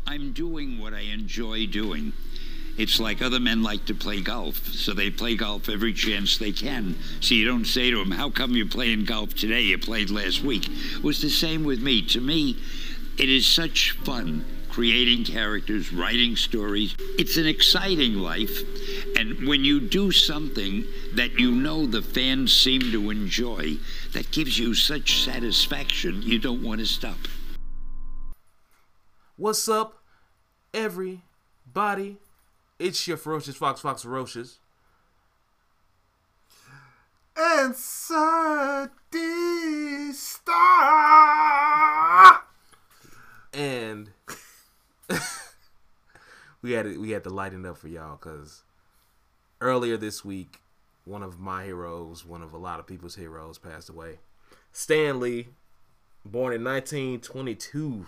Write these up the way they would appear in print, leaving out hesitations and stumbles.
I'm doing what I enjoy doing. It's like other men like to play golf, so they play golf every chance they can. So you don't say to them, how come you're playing golf today? You played last week. It was the same with me. To me, it is such fun creating characters, writing stories. It's an exciting life. And when you do something that you know the fans seem to enjoy, that gives you such satisfaction, you don't want to stop. What's up, everybody? It's your Ferocious Fox Ferocious. And Sir D-Star! And we had to lighten up for y'all because earlier this week, one of my heroes, one of a lot of people's heroes, passed away. Stan Lee, born in 1922.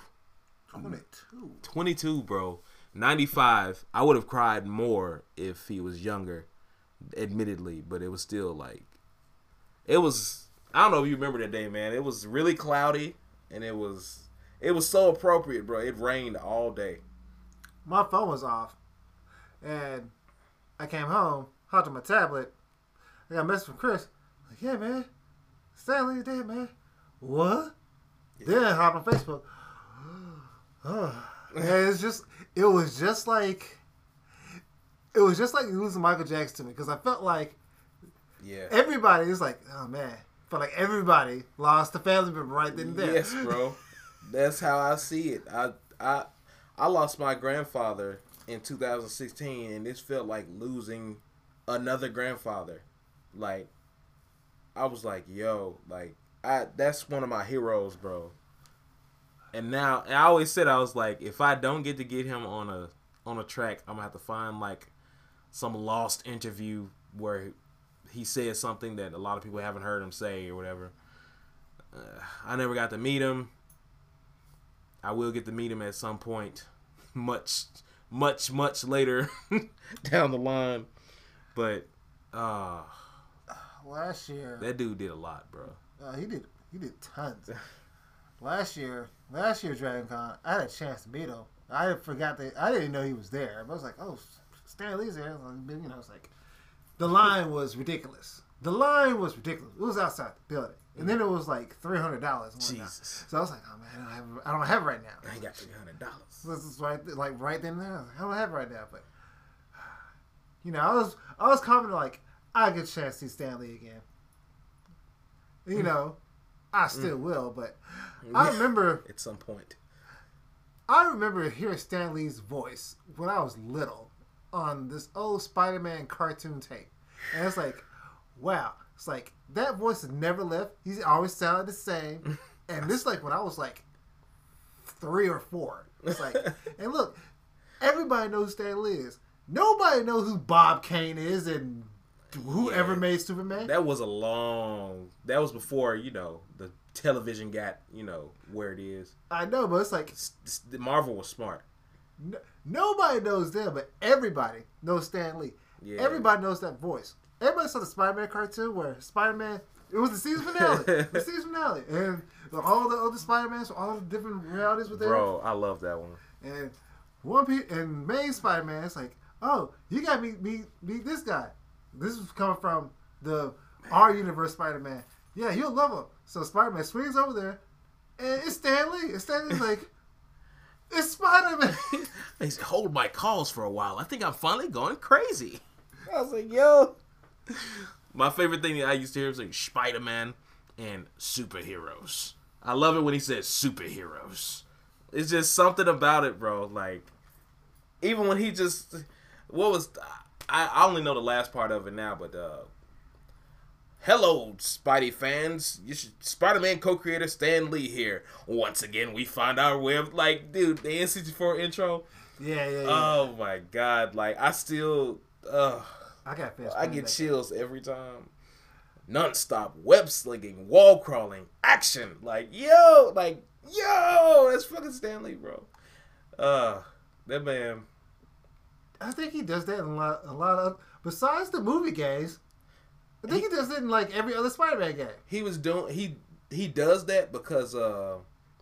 22, bro. 95. I would have cried more if he was younger, admittedly, but it was still like, it was, I don't know if you remember that day, man. It was really cloudy, and it was so appropriate, bro. It rained all day. My phone was off, and I came home, hopped on my tablet. I got a message from Chris. Like, yeah, man, Stan Lee's dead, man. What? Yeah. Then I hopped on Facebook. And it was just like losing Michael Jackson to me, because I felt like everybody is like, oh man, felt like everybody lost a family member right then and there. Yes, bro. That's how I see it. I lost my grandfather in 2016, and this felt like losing another grandfather. Like, I was like, yo, like, that's one of my heroes, bro. And now, I always said, I was like, if I don't get him on a track, I'm gonna have to find like some lost interview where he says something that a lot of people haven't heard him say or whatever. I never got to meet him. I will get to meet him at some point, much later down the line. But last year, that dude did a lot, bro. He did tons. Last year Dragon Con, I had a chance to meet him. I didn't know he was there. But I was like, oh, Stan Lee's there. It's like, the line was ridiculous. It was outside the building. And then it was like $300. Jesus. So I was like, oh man, I don't have it right now. I ain't got $300. This is right then and there. I don't have it right now. But I was commenting like, I get a chance to see Stan Lee again. I still will, but I remember at some point. I remember hearing Stan Lee's voice when I was little on this old Spider-Man cartoon tape. And it's like, wow. It's like, that voice has never left. He's always sounded the same. And this like when I was like 3 or 4. It's like, and look, everybody knows who Stan Lee is. Nobody knows who Bob Kane is and whoever made Superman. That was before, the television got, where it is. I know, but it's like, Marvel was smart. Nobody knows them, but everybody knows Stan Lee. Yeah. Everybody knows that voice. Everybody saw the Spider-Man cartoon where Spider-Man, it was the season finale. And all the other Spider-Mans from all the different realities were there. Bro, I love that one. And and main Spider-Man, it's like, oh, you got to meet this guy. This is coming from our universe Spider-Man. Yeah, you'll love him. So Spider-Man swings over there, and it's Stan Lee. And Stan Lee's like, it's Spider-Man. He's hold my calls for a while. I think I'm finally going crazy. I was like, yo. My favorite thing that I used to hear was like Spider-Man and superheroes. I love it when he says superheroes. It's just something about it, bro. Like, even when he just, I only know the last part of it now, but hello, Spidey fans. Spider-Man co-creator Stan Lee here. Once again, we find our way of, like, dude, the N64 intro. Yeah. Oh, my God. Like, I still, I get chills every time. Non-stop web slinging, wall crawling, action. Like, yo, that's fucking Stan Lee, bro. That man. I think he does that in a lot of, besides the movie games. I think he does it in like every other Spider-Man game. He was doing he does that because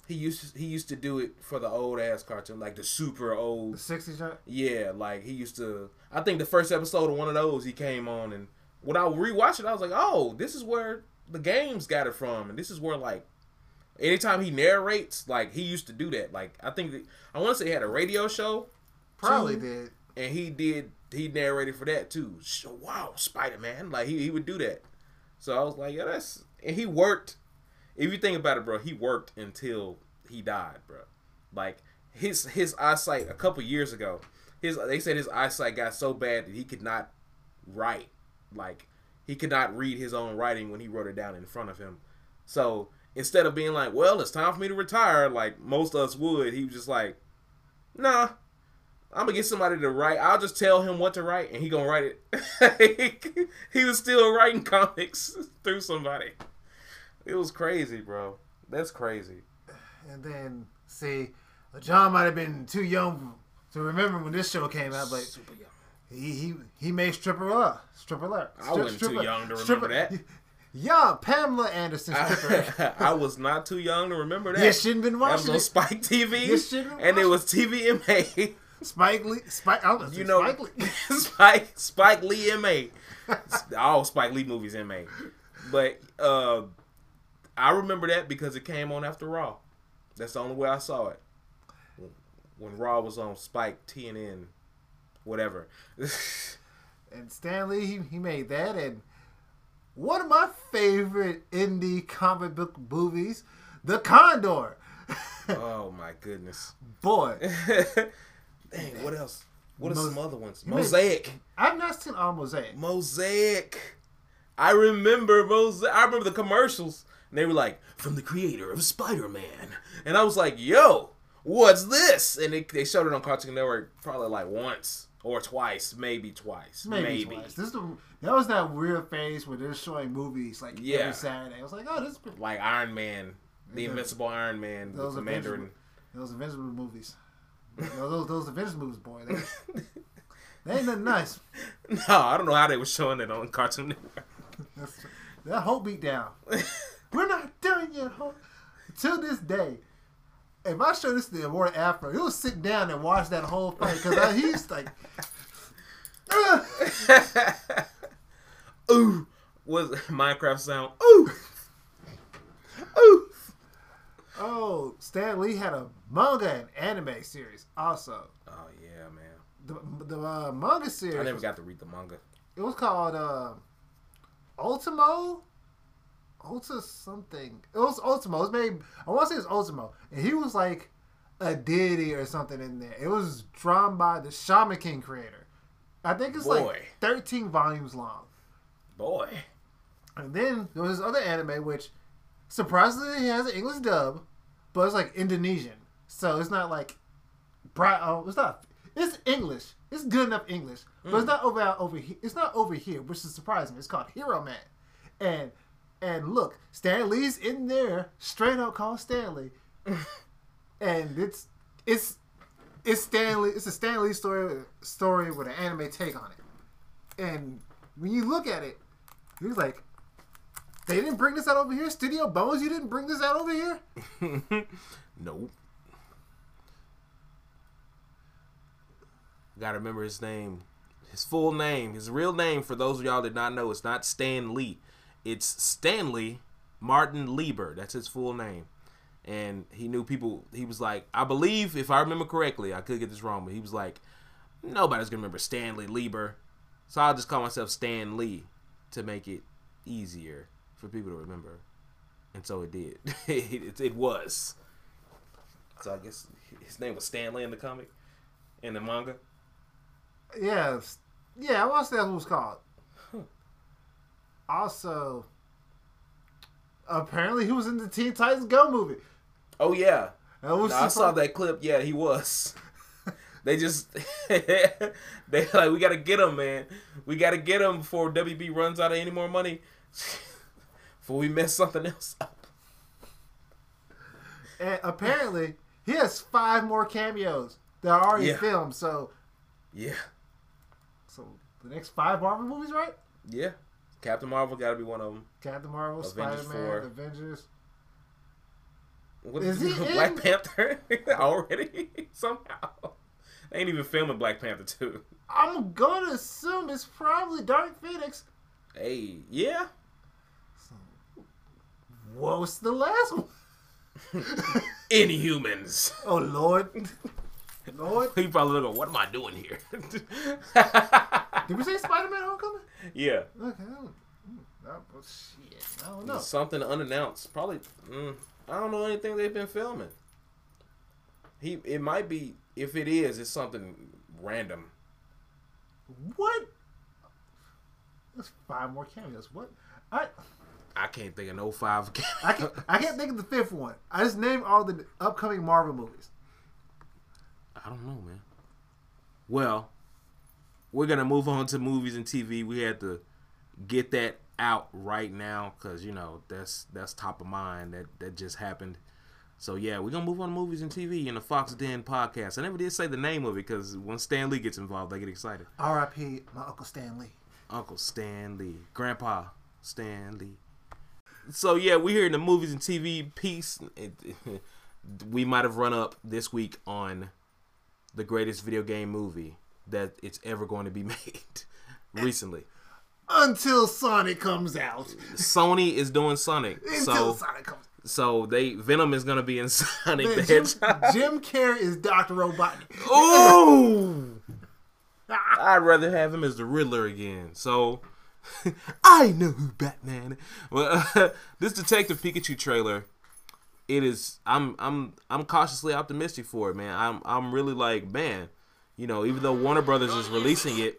He used to do it for the old ass cartoon, like the super old. The 60s, right? Yeah, like he used to. I think the first episode of one of those he came on, and when I rewatched it, I was like, oh, this is where the games got it from, and this is where like anytime he narrates, like he used to do that. Like I think I want to say he had a radio show, Probably too, did. and he narrated for that too. So, wow, Spider-Man, like he would do that. So I was like, yeah, and he worked. If you think about it, bro, he worked until he died, bro. Like his eyesight a couple years ago, they said his eyesight got so bad that he could not write. Like he could not read his own writing when he wrote it down in front of him. So instead of being like, well, it's time for me to retire, like most of us would, he was just like, nah, I'm gonna get somebody to write. I'll just tell him what to write, and he gonna write it. He was still writing comics through somebody. It was crazy, bro. That's crazy. And then, see, John might have been too young to remember when this show came out, but Super young. he made Stripper Alert. I wasn't too young to remember that. Young Pamela Anderson Stripper. I was not too young to remember that. You shouldn't been That was watching on it. Spike TV, You shouldn't and it watch was TVMA. Spike Lee. I was You know, Spike Lee. Spike Lee MA. All Spike Lee movies MA. But I remember that because it came on after Raw. That's the only way I saw it. When Raw was on Spike, TNN, whatever. And Stan Lee, he made that. And one of my favorite indie comic book movies, The Condor. Oh my goodness. Boy. Dang, what else? What are Mos- some other ones? you made- Mosaic. I've not seen all Mosaic. Mosaic. I remember Mosaic. I remember the commercials. And they were like, from the creator of Spider-Man. And I was like, yo, what's this? And they showed it on Cartoon Network probably like once or twice. Maybe twice. Maybe twice. That was that weird phase where they're showing movies like Yeah. every Saturday. I was like, oh, this is pretty. Like Iron Man. The Yeah. Invincible Iron Man. Those The Mandarin. Avengers movies. those Avengers movies, boy. They ain't nothing nice. No, I don't know how they were showing it on Cartoon Network. That whole beat down. We're not done yet, Hope. To this day, if I show this to Immortal Afro, he'll sit down and watch that whole fight because he's like, ooh, was Minecraft sound? Ooh, ooh. oh, Stan Lee had a manga and anime series also. Oh yeah, man. The manga series. I never got to read the manga. It was called Ultimo. Ulta something. It was Ultimo. It was made. I want to say it was Ultimo, and he was like a deity or something in there. It was drawn by the Shaman King creator. I think it's like 13 volumes long. Boy. And then there was this other anime which surprisingly has an English dub, but it's like Indonesian, so it's not like it's not. It's English. It's good enough English, but it's not over here. It's not over here, which is surprising. It's called Hero Man, and look, Stan Lee's in there, straight up called Stan Lee, and it's Stan Lee. It's a Stan Lee story with an anime take on it, and when you look at it, you're like, they didn't bring this out over here. Studio Bones, you didn't bring this out over here. Nope. Gotta remember his name. His full name. His real name, for those of y'all that did not know, it's not Stan Lee. It's Stanley Martin Lieber. That's his full name. And he knew people. He was like, I believe, if I remember correctly, I could get this wrong, but he was like, nobody's gonna remember Stanley Lieber. So I'll just call myself Stan Lee to make it easier for people to remember. And so it did. It was. So I guess his name was Stanley in the comic, in the manga. Yeah, I want to say that's what it was called. Also, apparently he was in the Teen Titans Go movie. Oh yeah, I saw that clip. Yeah, he was. They just they like, we gotta get him, man. We gotta get him before WB runs out of any more money. Before we mess something else up. And apparently he has 5 more cameos that are already filmed. So yeah. So the next 5 Marvel movies, right? Yeah. Captain Marvel got to be one of them. Captain Marvel, Avengers Spider-Man, 4. Avengers. What Is he Black in? Panther already? Somehow. They ain't even filming Black Panther 2. I'm gonna assume it's probably Dark Phoenix. Hey, yeah. What was the last one? Inhumans. Oh Lord, Lord. He probably looking, what am I doing here? Did we say Spider-Man: Homecoming? Yeah. Okay. Shit. I don't know. Something unannounced. Probably. I don't know anything they've been filming. It might be. If it is, it's something random. What? There's 5 more cameos. What? I can't think of no 5. I can't think of the 5th one. I just named all the upcoming Marvel movies. I don't know, man. Well, we're gonna move on to movies and TV. We had to get that out right now because that's top of mind. That just happened. So yeah, we're gonna move on to movies and TV in the Fox Den podcast. I never did say the name of it because when Stan Lee gets involved, I get excited. R.I.P. my Uncle Stan Lee. Uncle Stan Lee, Grandpa Stan Lee. So yeah, we're here in the movies and TV piece. We might have run up this week on the greatest video game movie that it's ever going to be made recently. Until Sonic comes out. Sony is doing Sonic. Until Sonic comes out. So Venom is going to be in Sonic Man, the Hedgehog. Jim Carrey is Dr. Robotnik. Oh! I'd rather have him as the Riddler again. So I know who Batman. Well, this Detective Pikachu trailer, it is. I'm cautiously optimistic for it, man. I'm really like, man. Even though Warner Brothers is releasing it,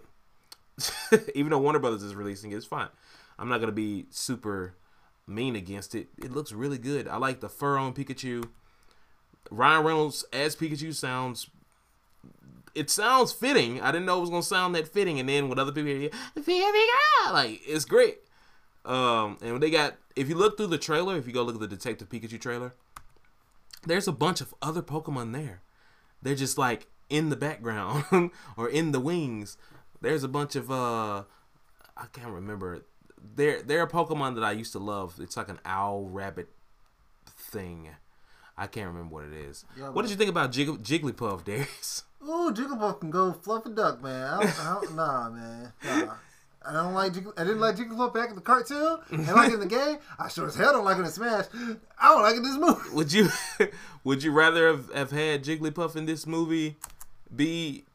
it's fine. I'm not gonna be super mean against it. It looks really good. I like the fur on Pikachu. Ryan Reynolds as Pikachu sounds fitting. I didn't know it was gonna sound that fitting, and then when other people hear like it's great. And when if you look through the trailer, if you go look at the Detective Pikachu trailer, there's a bunch of other Pokemon there. They're just like in the background or in the wings. There's a bunch of I can't remember. They're a Pokemon that I used to love. It's like an owl rabbit thing. I can't remember what it is. Yeah, what did you think about Jigglypuff, Darius? Ooh, Jigglypuff can go fluff a duck, man. Nah, man. Nah. I didn't like Jigglypuff back in the cartoon. I like it in the game. I sure as hell don't like it in Smash. I don't like it in this movie. Would you rather have had Jigglypuff in this movie be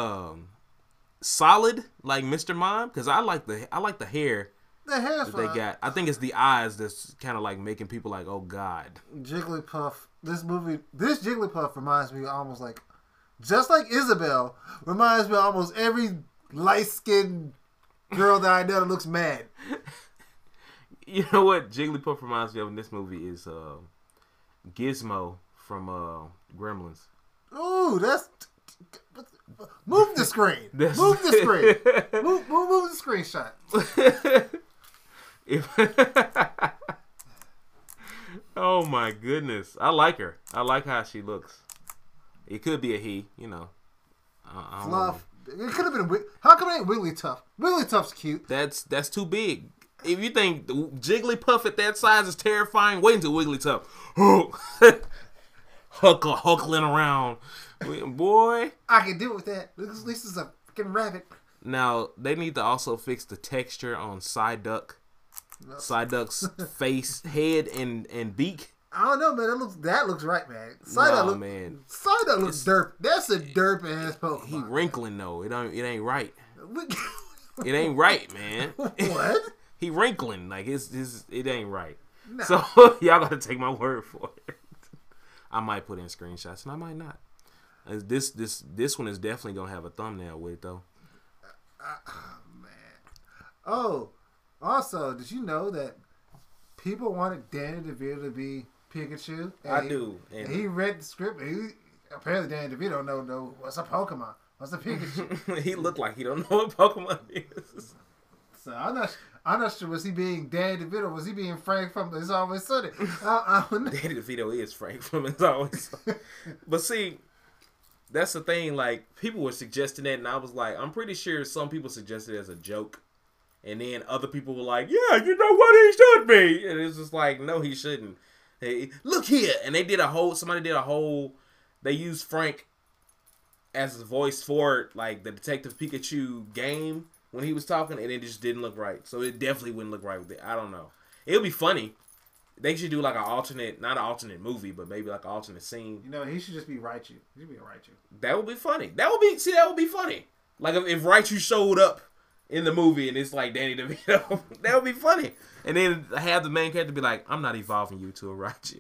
solid like Mr. Mime? Because I like the hair. The hair's that they got. I think it's the eyes that's kind of like making people like, oh God. Jigglypuff. This Jigglypuff reminds me almost like, just like Isabelle, reminds me of almost every light-skinned girl that I know that looks mad. You know what Jigglypuff reminds me of in this movie is Gizmo from Gremlins. Ooh, that's... Move the screen. Move the screen. Move the screenshot. Oh my goodness, I like her. I like how she looks. It could be a he, Fluff. It could have been. How come it ain't Wigglytuff? Wigglytuff's cute. That's too big. If you think Jigglypuff at that size is terrifying, wait until Wigglytuff. Huckling around, boy. I can deal with that. At least it's a freaking rabbit. Now they need to also fix the texture on Psyduck. Psyduck's face, head, and beak. I don't know, man. That looks right, man. Psyduck looks derp. That's a derp ass Pokemon. He wrinkling though. It ain't right. It ain't right, man. What? He wrinkling like it ain't right. Nah. So y'all gotta take my word for it. I might put in screenshots and I might not. This one is definitely gonna have a thumbnail with it though. Man. Oh, also, did you know that people wanted Danny DeVito to be Pikachu? I do. And he read the script. And apparently, Danny DeVito don't know what's a Pokemon. What's a Pikachu? He looked like he don't know what Pokemon is. So I'm not sure. Was he being Danny DeVito? Was he being Frank from It's Always Sunny? Danny DeVito is Frank from It's Always Sunny. But see, that's the thing. Like, people were suggesting that, and I was like, I'm pretty sure some people suggested it as a joke. And then other people were like, yeah, you know what, he should be. And it's just like, no, he shouldn't. Hey, look here, and they used Frank as the voice for like the Detective Pikachu game when he was talking, and it just didn't look right. So it definitely wouldn't look right with it. I don't know. It would be funny. They should do like not an alternate movie, but maybe like an alternate scene. You know, he should just be Raichu. He should be a Raichu. That would be funny. That would be funny. Like if Raichu showed up in the movie and it's like Danny DeVito, that would be funny. And then have the main character be like, "I'm not evolving you to a Raichu."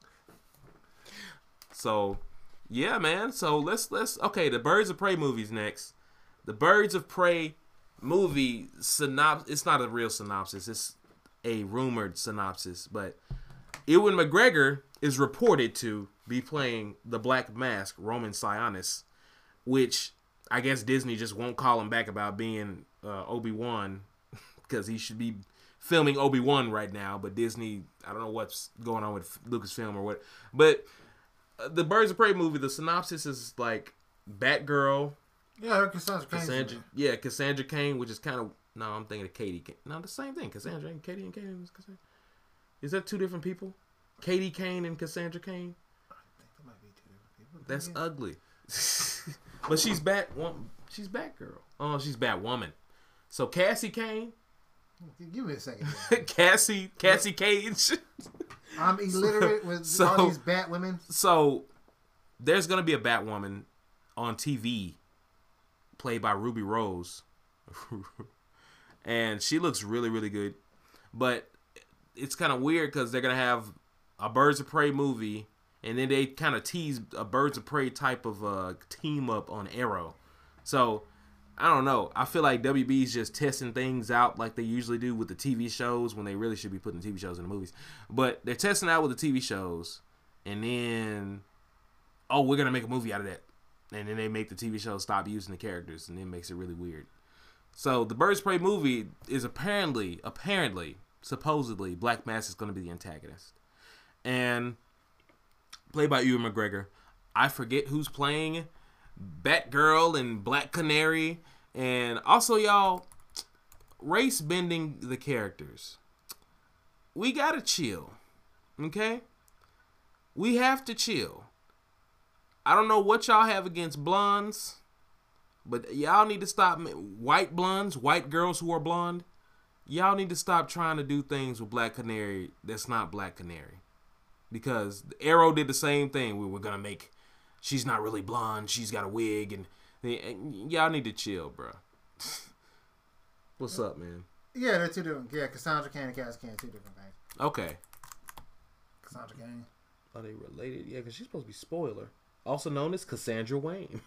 So, yeah, man. So let's okay. The Birds of Prey movie's next. The Birds of Prey movie synopsis. It's not a real synopsis. It's a rumored synopsis, but Ewan McGregor is reported to be playing the Black Mask, Roman Sionis, which I guess Disney just won't call him back about being Obi-Wan because he should be filming Obi-Wan right now, but Disney, I don't know what's going on with Lucasfilm or what, but the Birds of Prey movie, the synopsis is like Batgirl. Yeah, I heard Cassandra Cain. Cassandra Cain, which is kind of, no, I'm thinking of Katie. No, the same thing. Cassandra and Katie is Cassandra. Is that two different people? Katie Kane and Cassandra Cain? I think there might be two different people. That's ugly. But she's Batgirl. Oh, she's Batwoman. So Cassie Kane. Give me a second. Cassie Cage. I'm illiterate with all these Bat women. So there's gonna be a Batwoman on TV, played by Ruby Rose, and she looks really, really good. But it's kind of weird because they're gonna have a Birds of Prey movie, and then they kind of tease a Birds of Prey type of team up on Arrow. So I don't know. I feel like WB's just testing things out like they usually do with the TV shows when they really should be putting TV shows in the movies. But they're testing out with the TV shows, and then, oh, we're going to make a movie out of that. And then they make the TV show stop using the characters, and it makes it really weird. So the Birds of Prey movie is apparently, supposedly, Black Mask is going to be the antagonist. And played by Ewan McGregor. I forget who's playing Batgirl and Black Canary, and also y'all race bending the characters. We gotta chill, okay? We have to chill. I don't know what y'all have against blondes, but y'all need to stop. White blondes, white girls who are blonde, y'all need to stop trying to do things with Black Canary that's not Black Canary, because Arrow did the same thing. We were gonna make. She's not really blonde. She's got a wig, and y'all need to chill, bro. What's up, man? Yeah, they're two different. Yeah, Cassandra Cain and Cassie Cain, two different things. Okay. Cassandra Cain. Are they related? Yeah, because she's supposed to be Spoiler, also known as Cassandra Wayne.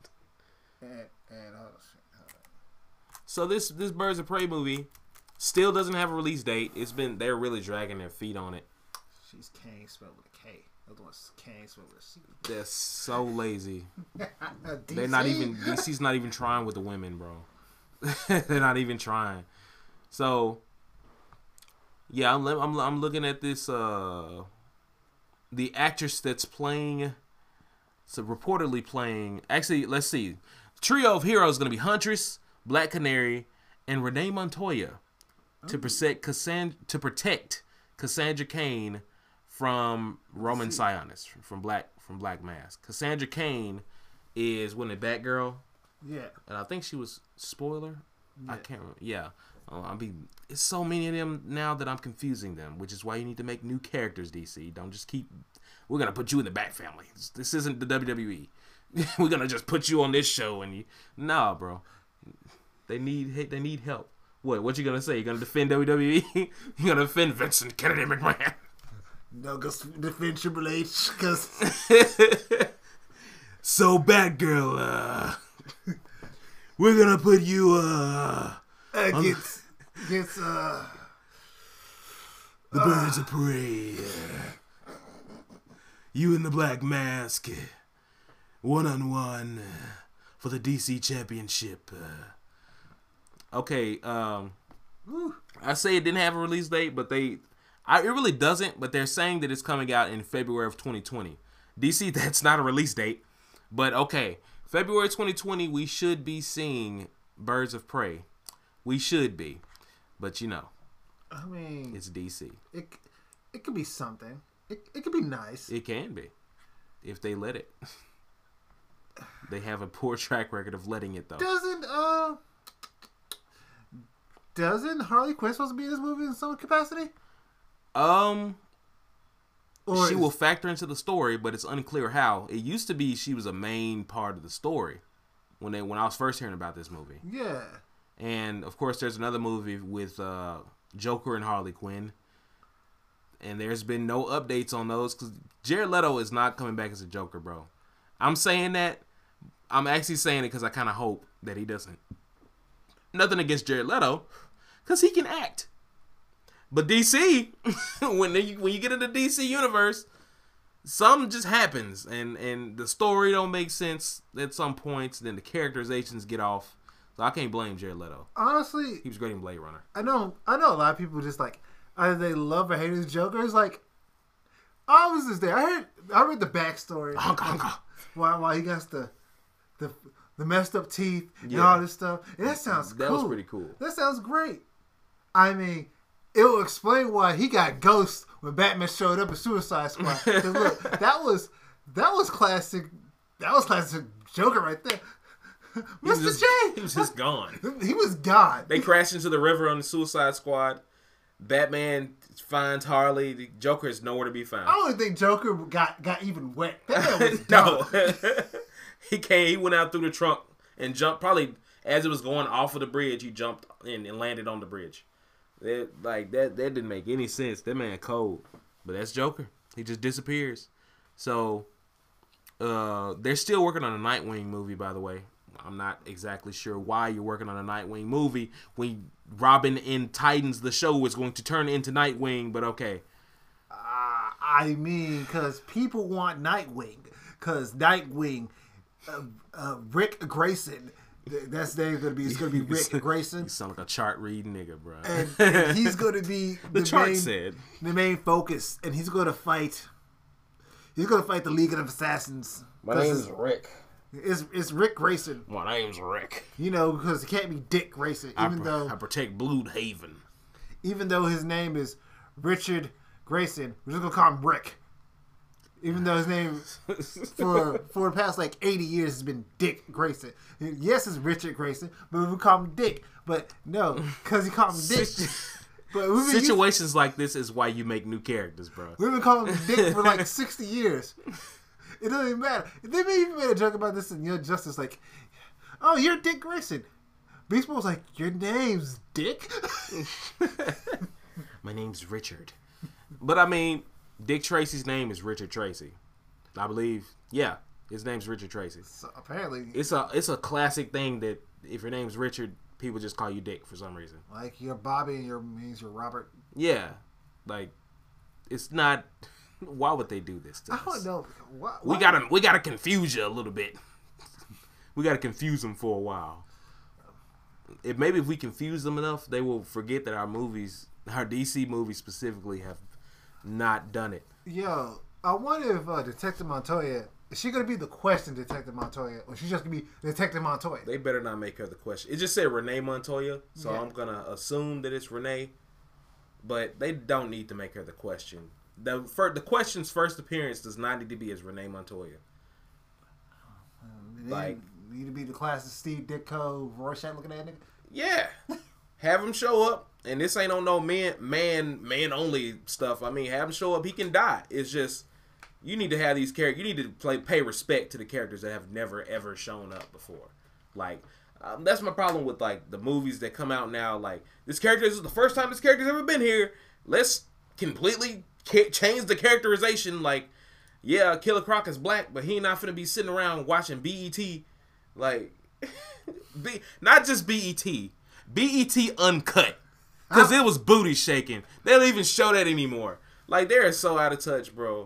So this Birds of Prey movie still doesn't have a release date. They're really dragging their feet on it. She's Cain spelled with a K. Other one's Cain spelled with a C. They're so lazy. They're not even. DC's not even trying with the women, bro. They're not even trying. So yeah, I'm looking at this. The actress that's playing. So reportedly playing. Actually, let's see. Trio of heroes is gonna be Huntress, Black Canary, and Renee Montoya to protect Cassandra Cain from Roman Sionis from Black Mask. Cassandra Cain is when the Batgirl. Yeah. And I think she was Spoiler. Yeah. I can't remember. Yeah. It's so many of them now that I'm confusing them, which is why you need to make new characters, DC. Don't just keep. We're gonna put you in the Bat family. This isn't the WWE. We're gonna just put you on this show and nah, bro. They need help. What you gonna say? You gonna defend WWE? You gonna defend Vincent Kennedy McMahon? No, go defend Triple H, cause so Batgirl, we're gonna put you against the Birds of Prey. You and the Black Mask, 1-on-1 for the DC Championship. Okay, I say it didn't have a release date, but it really doesn't. But they're saying that it's coming out in February of 2020. DC, that's not a release date, but okay, February 2020, we should be seeing Birds of Prey. We should be, but I mean, it's DC. It could be something. It could be nice. It can be, if they let it. They have a poor track record of letting it, though. Doesn't Harley Quinn supposed to be in this movie in some capacity? She will factor into the story, but it's unclear how. It used to be she was a main part of the story when I was first hearing about this movie. Yeah. And of course, there's another movie with Joker and Harley Quinn, and there's been no updates on those because Jared Leto is not coming back as a Joker, bro. I'm saying that. I'm actually saying it because I kind of hope that he doesn't. Nothing against Jared Leto, because he can act. But DC, when you get into the DC universe, something just happens, and the story don't make sense at some points. Then the characterizations get off, so I can't blame Jared Leto. Honestly, He was great in Blade Runner. I know a lot of people just like either they love or hate his Joker. It's like I was just there. I read the backstory. Why he got the messed up teeth and all this stuff. And that sounds cool. That was pretty cool. That sounds great. I mean, it will explain why he got ghost when Batman showed up in Suicide Squad. 'Cause look, that was classic. That was classic Joker right there. Mr. J. He was just gone. He was gone. They crashed into the river on the Suicide Squad. Batman finds Harley. The Joker is nowhere to be found. I don't think Joker got even wet. That man was gone. No. He went out through the trunk and jumped. Probably as it was going off of the bridge, he jumped in and landed on the bridge. That didn't make any sense. That man cold. But that's Joker. He just disappears. So they're still working on a Nightwing movie, by the way. I'm not exactly sure why you're working on a Nightwing movie when Robin in Titans, the show, is going to turn into Nightwing, but okay. I mean, because people want Nightwing. Because Nightwing, Rick Grayson, that's name going to be. It's going to be Rick Grayson. You sound like a chart reading nigga, bro. And he's going to be the main focus, and he's going to fight. He's going to fight the League of Assassins. My name's Rick. It's Rick Grayson. My name's Rick. You know, because it can't be Dick Grayson, even though I protect Bloodhaven. Even though his name is Richard Grayson, we're just gonna call him Rick. Even though his name for the past like 80 years has been Dick Grayson. Yes, it's Richard Grayson, but we call him Dick. But no, because he called him Dick. But situations like this is why you make new characters, bro. We've been calling him Dick for like 60 years. It doesn't even matter. They even made a joke about this in Young Justice, like, "Oh, you're Dick Grayson." Beast Boy's like, "Your name's Dick?" My name's Richard. But I mean, Dick Tracy's name is Richard Tracy. I believe. Yeah, his name's Richard Tracy. So apparently, it's a classic thing that if your name's Richard, people just call you Dick for some reason. Like you're Bobby and means you're Robert. Yeah, like it's not. Why would they do this to us? I don't know. Why? We gotta confuse you a little bit. We gotta confuse them for a while. Maybe if we confuse them enough, they will forget that our DC movies specifically, have not done it. Yo, I wonder if Detective Montoya, is she gonna be the question Detective Montoya, or she's just gonna be Detective Montoya? They better not make her the question. It just said Renee Montoya, so yeah. I'm gonna assume that it's Renee, but they don't need to make her the question. The question's first appearance does not need to be as Renee Montoya. Need to be the classic Steve Ditko, Rorschach looking at nigga. Yeah, have him show up, and this ain't on no man only stuff. I mean, have him show up. He can die. It's just you need to have these characters. You need to pay respect to the characters that have never ever shown up before. Like that's my problem with like the movies that come out now. Like this is the first time this character's ever been here. Let's completely change the characterization. Like, yeah, Killer Croc is black, but he not finna be sitting around watching BET. Like, not just BET Uncut, because it was booty shaking. They don't even show that anymore. Like, they're so out of touch, bro.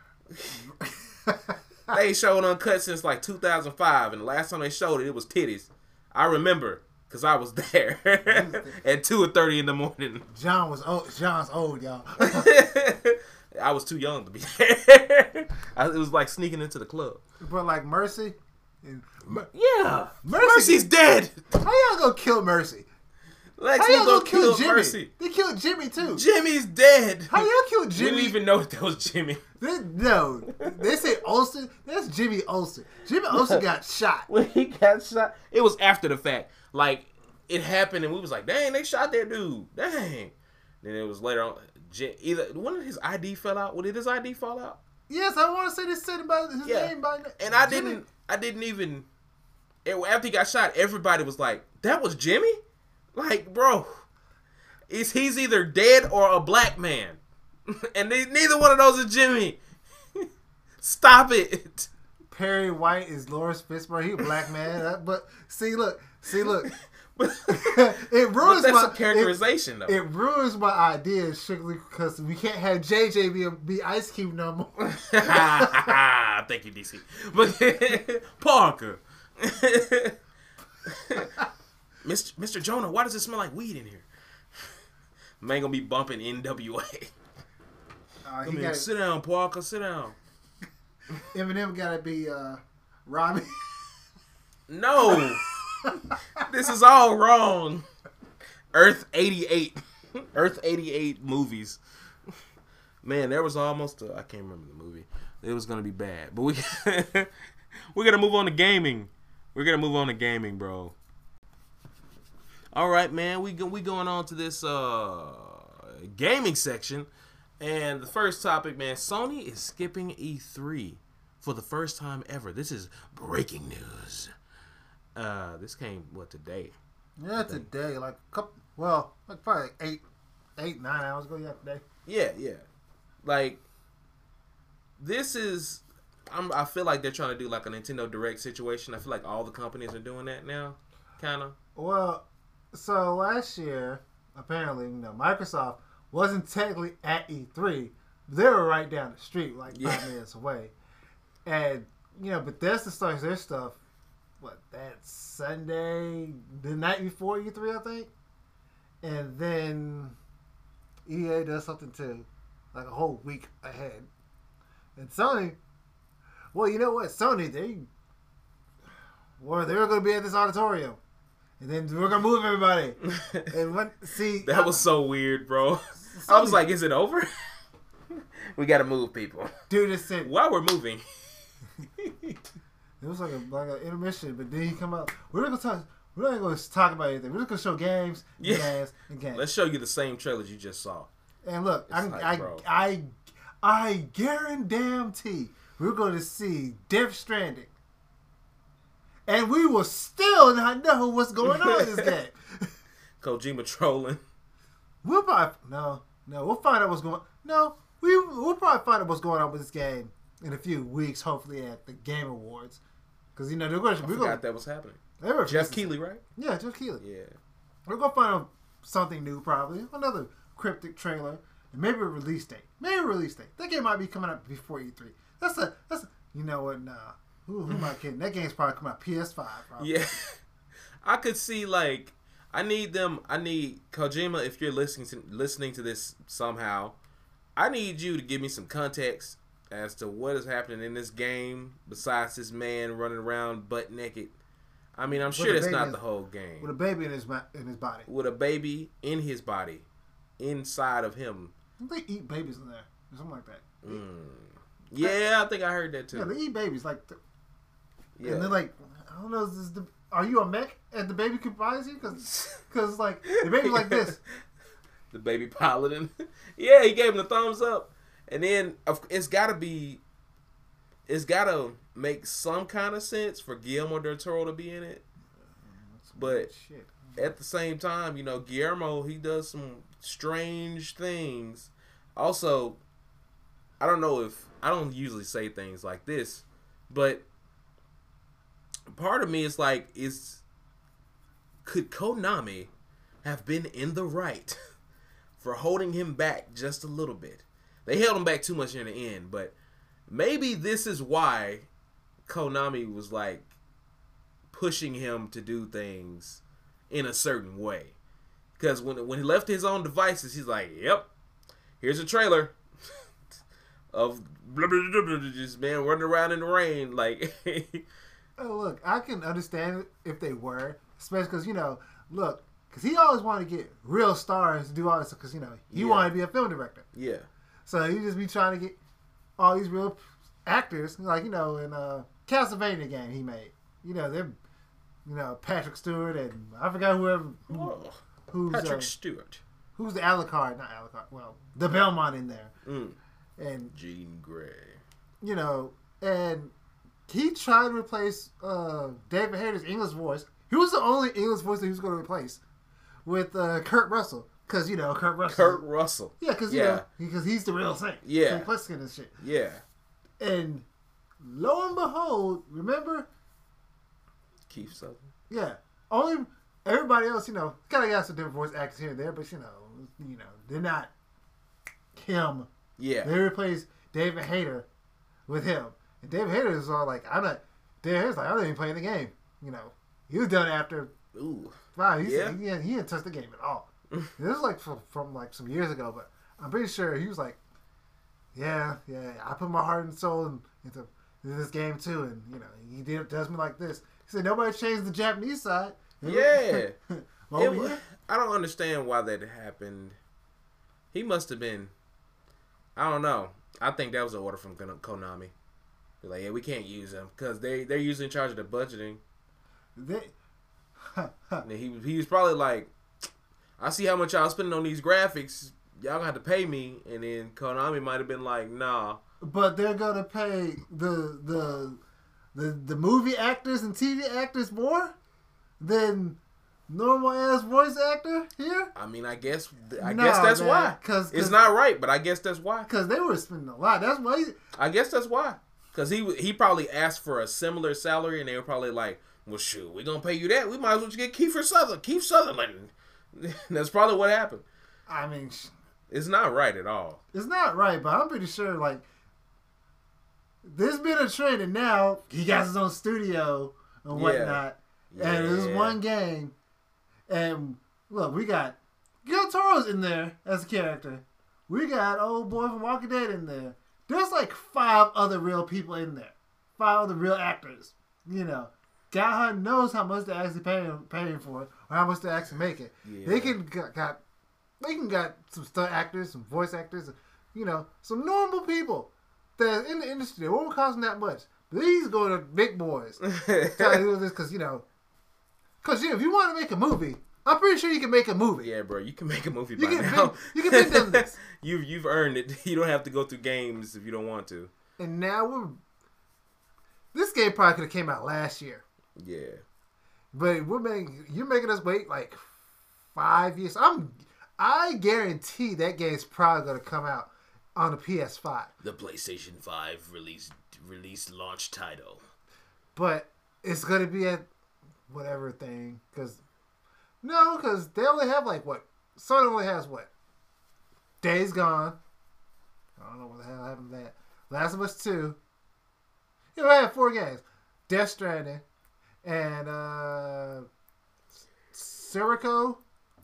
They ain't showing Uncut since like 2005, and the last time they showed it was titties. I remember. Because I was there at 2:30 in the morning. John's old, y'all. I was too young to be there. It was like sneaking into the club. But like Mercy? Yeah. Mercy's dead. How y'all gonna kill Mercy? Lex How y'all Luthor gonna kill killed Jimmy? Mercy. They killed Jimmy too. Jimmy's dead. How y'all killed We Jimmy? didn't even know that was Jimmy. No, they say Olsen. That's Jimmy Olsen. Jimmy Olsen got shot. When he got shot, it was after the fact. Like, it happened, and we was like, dang, they shot that dude. Dang. Then it was later on. Either when did his ID fell out? Well, did his ID fall out? Yes, I want to say they said about his name by And I Jimmy. didn't even. After he got shot, everybody was like, that was Jimmy? Like, bro, he's either dead or a black man. And neither one of those is Jimmy. Stop it. Perry White is Lawrence Fishburne. He a black man. But look. It ruins But that's my a characterization, though. It ruins my idea strictly because we can't have JJ be Ice Cube no more. Thank you, DC. But Parker. Mr. Jonah, why does it smell like weed in here? Man gonna be bumping NWA. Sit down, Parker. Sit down. Eminem gotta be Robbie. No. This is all wrong. Earth 88. Earth 88 movies. Man, there was almost I can't remember the movie. It was gonna be bad. But we're gonna move on to gaming. We're gonna move on to gaming, bro. All right, man. We going on to this gaming section, and the first topic, man. Sony is skipping E3 for the first time ever. This is breaking news. This came today? Yeah, today, like probably 8, 9 hours ago. Yeah, today. Yeah. Like, this is. I feel like they're trying to do like a Nintendo Direct situation. I feel like all the companies are doing that now, kind of. Well, so last year, apparently, Microsoft wasn't technically at E3. They were right down the street, like 5 minutes away. And, Bethesda starts their stuff, that Sunday, the night before E3, I think? And then EA does something too, like a whole week ahead. And Sony, well, you know what? Sony, they were going to be at this auditorium. And then we're going to move everybody. And that was so weird, bro. I was like, is it over? We got to move people. Dude, it said, while we're moving. It was like an intermission, but then he come out. We're not going to talk about anything. We're just going to show games, games. Let's show you the same trailers you just saw. And look, I guarantee we're going to see Death Stranding. And we will still not know what's going on in this game. Kojima trolling. We'll probably we'll find out what's going. We'll probably find out what's going on with this game in a few weeks, hopefully at the Game Awards, because they're going to. I forgot that was happening. Jeff Keighley, right? Yeah, Jeff Keighley. Yeah, we're gonna find out something new, probably another cryptic trailer, and maybe a release date. That game might be coming out before E3. That's you know what? Nah. Who am I kidding? That game's probably coming out PS5. Probably. Yeah, I could see I need Kojima. If you're listening to this somehow, I need you to give me some context as to what is happening in this game besides this man running around butt naked. I mean, I'm sure that's not the whole game. With a baby in his body. With a baby in his body, inside of him. They eat babies in there, or something like that. Yeah, I think I heard that too. Yeah, they eat babies and they're like, I don't know, are you a mech? And the baby surprise you because the baby's like this. The baby piloting. Yeah, he gave him the thumbs up, and then it's got to make some kind of sense for Guillermo del Toro to be in it. But at the same time, Guillermo, he does some strange things. Also, I don't usually say things like this, but part of me is like, could Konami have been in the right for holding him back just a little bit? They held him back too much in the end, but maybe this is why Konami was like pushing him to do things in a certain way. Because when he left his own devices, he's like, yep, here's a trailer of blah, blah, blah, blah, just man running around in the rain. Like, oh, look, I can understand if they were, especially because, because he always wanted to get real stars to do all this because he wanted to be a film director. Yeah. So he just be trying to get all these real actors, like in Castlevania game he made. They're Patrick Stewart and I forgot who's Patrick Stewart. Who's the Alucard? Not Alucard. Well, the Belmont in there. And Jean Grey. And he tried to replace David Hayter's English voice. He was the only English voice that he was going to replace with Kurt Russell. Because, Kurt Russell. Yeah, because he's the real thing. Yeah. Simplistic and shit. Yeah. And lo and behold, remember? Keith Sutherland. Yeah. Only everybody else, kind of got some different voice actors here and there, but, they're not him. Yeah. They replaced David Hayter with him. And David Hayter is all like, David Hayter's like, I'm not even playing the game. He was done after. Ooh. Wow, he didn't touch the game at all. This is like from like some years ago, but I'm pretty sure he was like, yeah, I put my heart and soul into this game too, and he does me like this. He said nobody changed the Japanese side. Yeah. I don't understand why that happened. He must have been. I don't know. I think that was an order from Konami. They're like, yeah, we can't use him because they're usually in charge of the budgeting. And he was probably like, I see how much y'all spending on these graphics. Y'all gonna have to pay me. And then Konami might have been like, nah. But they're gonna pay the movie actors and TV actors more than normal ass voice actor here. I mean, I guess that's why. Cause it's not right, but I guess that's why. Because they were spending a lot. That's why. I guess that's why. Because he probably asked for a similar salary, and they were probably like, well, shoot, we're gonna pay you that. We might as well just get Keith Sutherland. That's probably what happened. I mean, it's not right at all. It's not right, but I'm pretty sure like there's been a trend, and now he got his own studio and whatnot, and there's one game, and look, we got Gil Toro's in there as a character. We got old boy from Walking Dead in there. There's like 5 other real people in there, 5 other real actors. God knows how much they're actually paying for it, or how much they actually make it. Yeah. They can got some stunt actors, some voice actors, some normal people that in the industry. It won't cost them that much. But these go to big boys. Trying to do this because if you want to make a movie, I'm pretty sure you can make a movie. Yeah, bro, you can make a movie by now. You can make them this. You've earned it. You don't have to go through games if you don't want to. And now this game probably could have came out last year. Yeah, but you're making us wait like 5 years. I guarantee that game's probably gonna come out on the PS5. The PlayStation 5 release launch title. But it's gonna be at whatever thing because they only have like what Sony only has what Days Gone. I don't know what the hell happened to that. Last of Us 2. I had 4 games. Death Stranding. And Sirocco,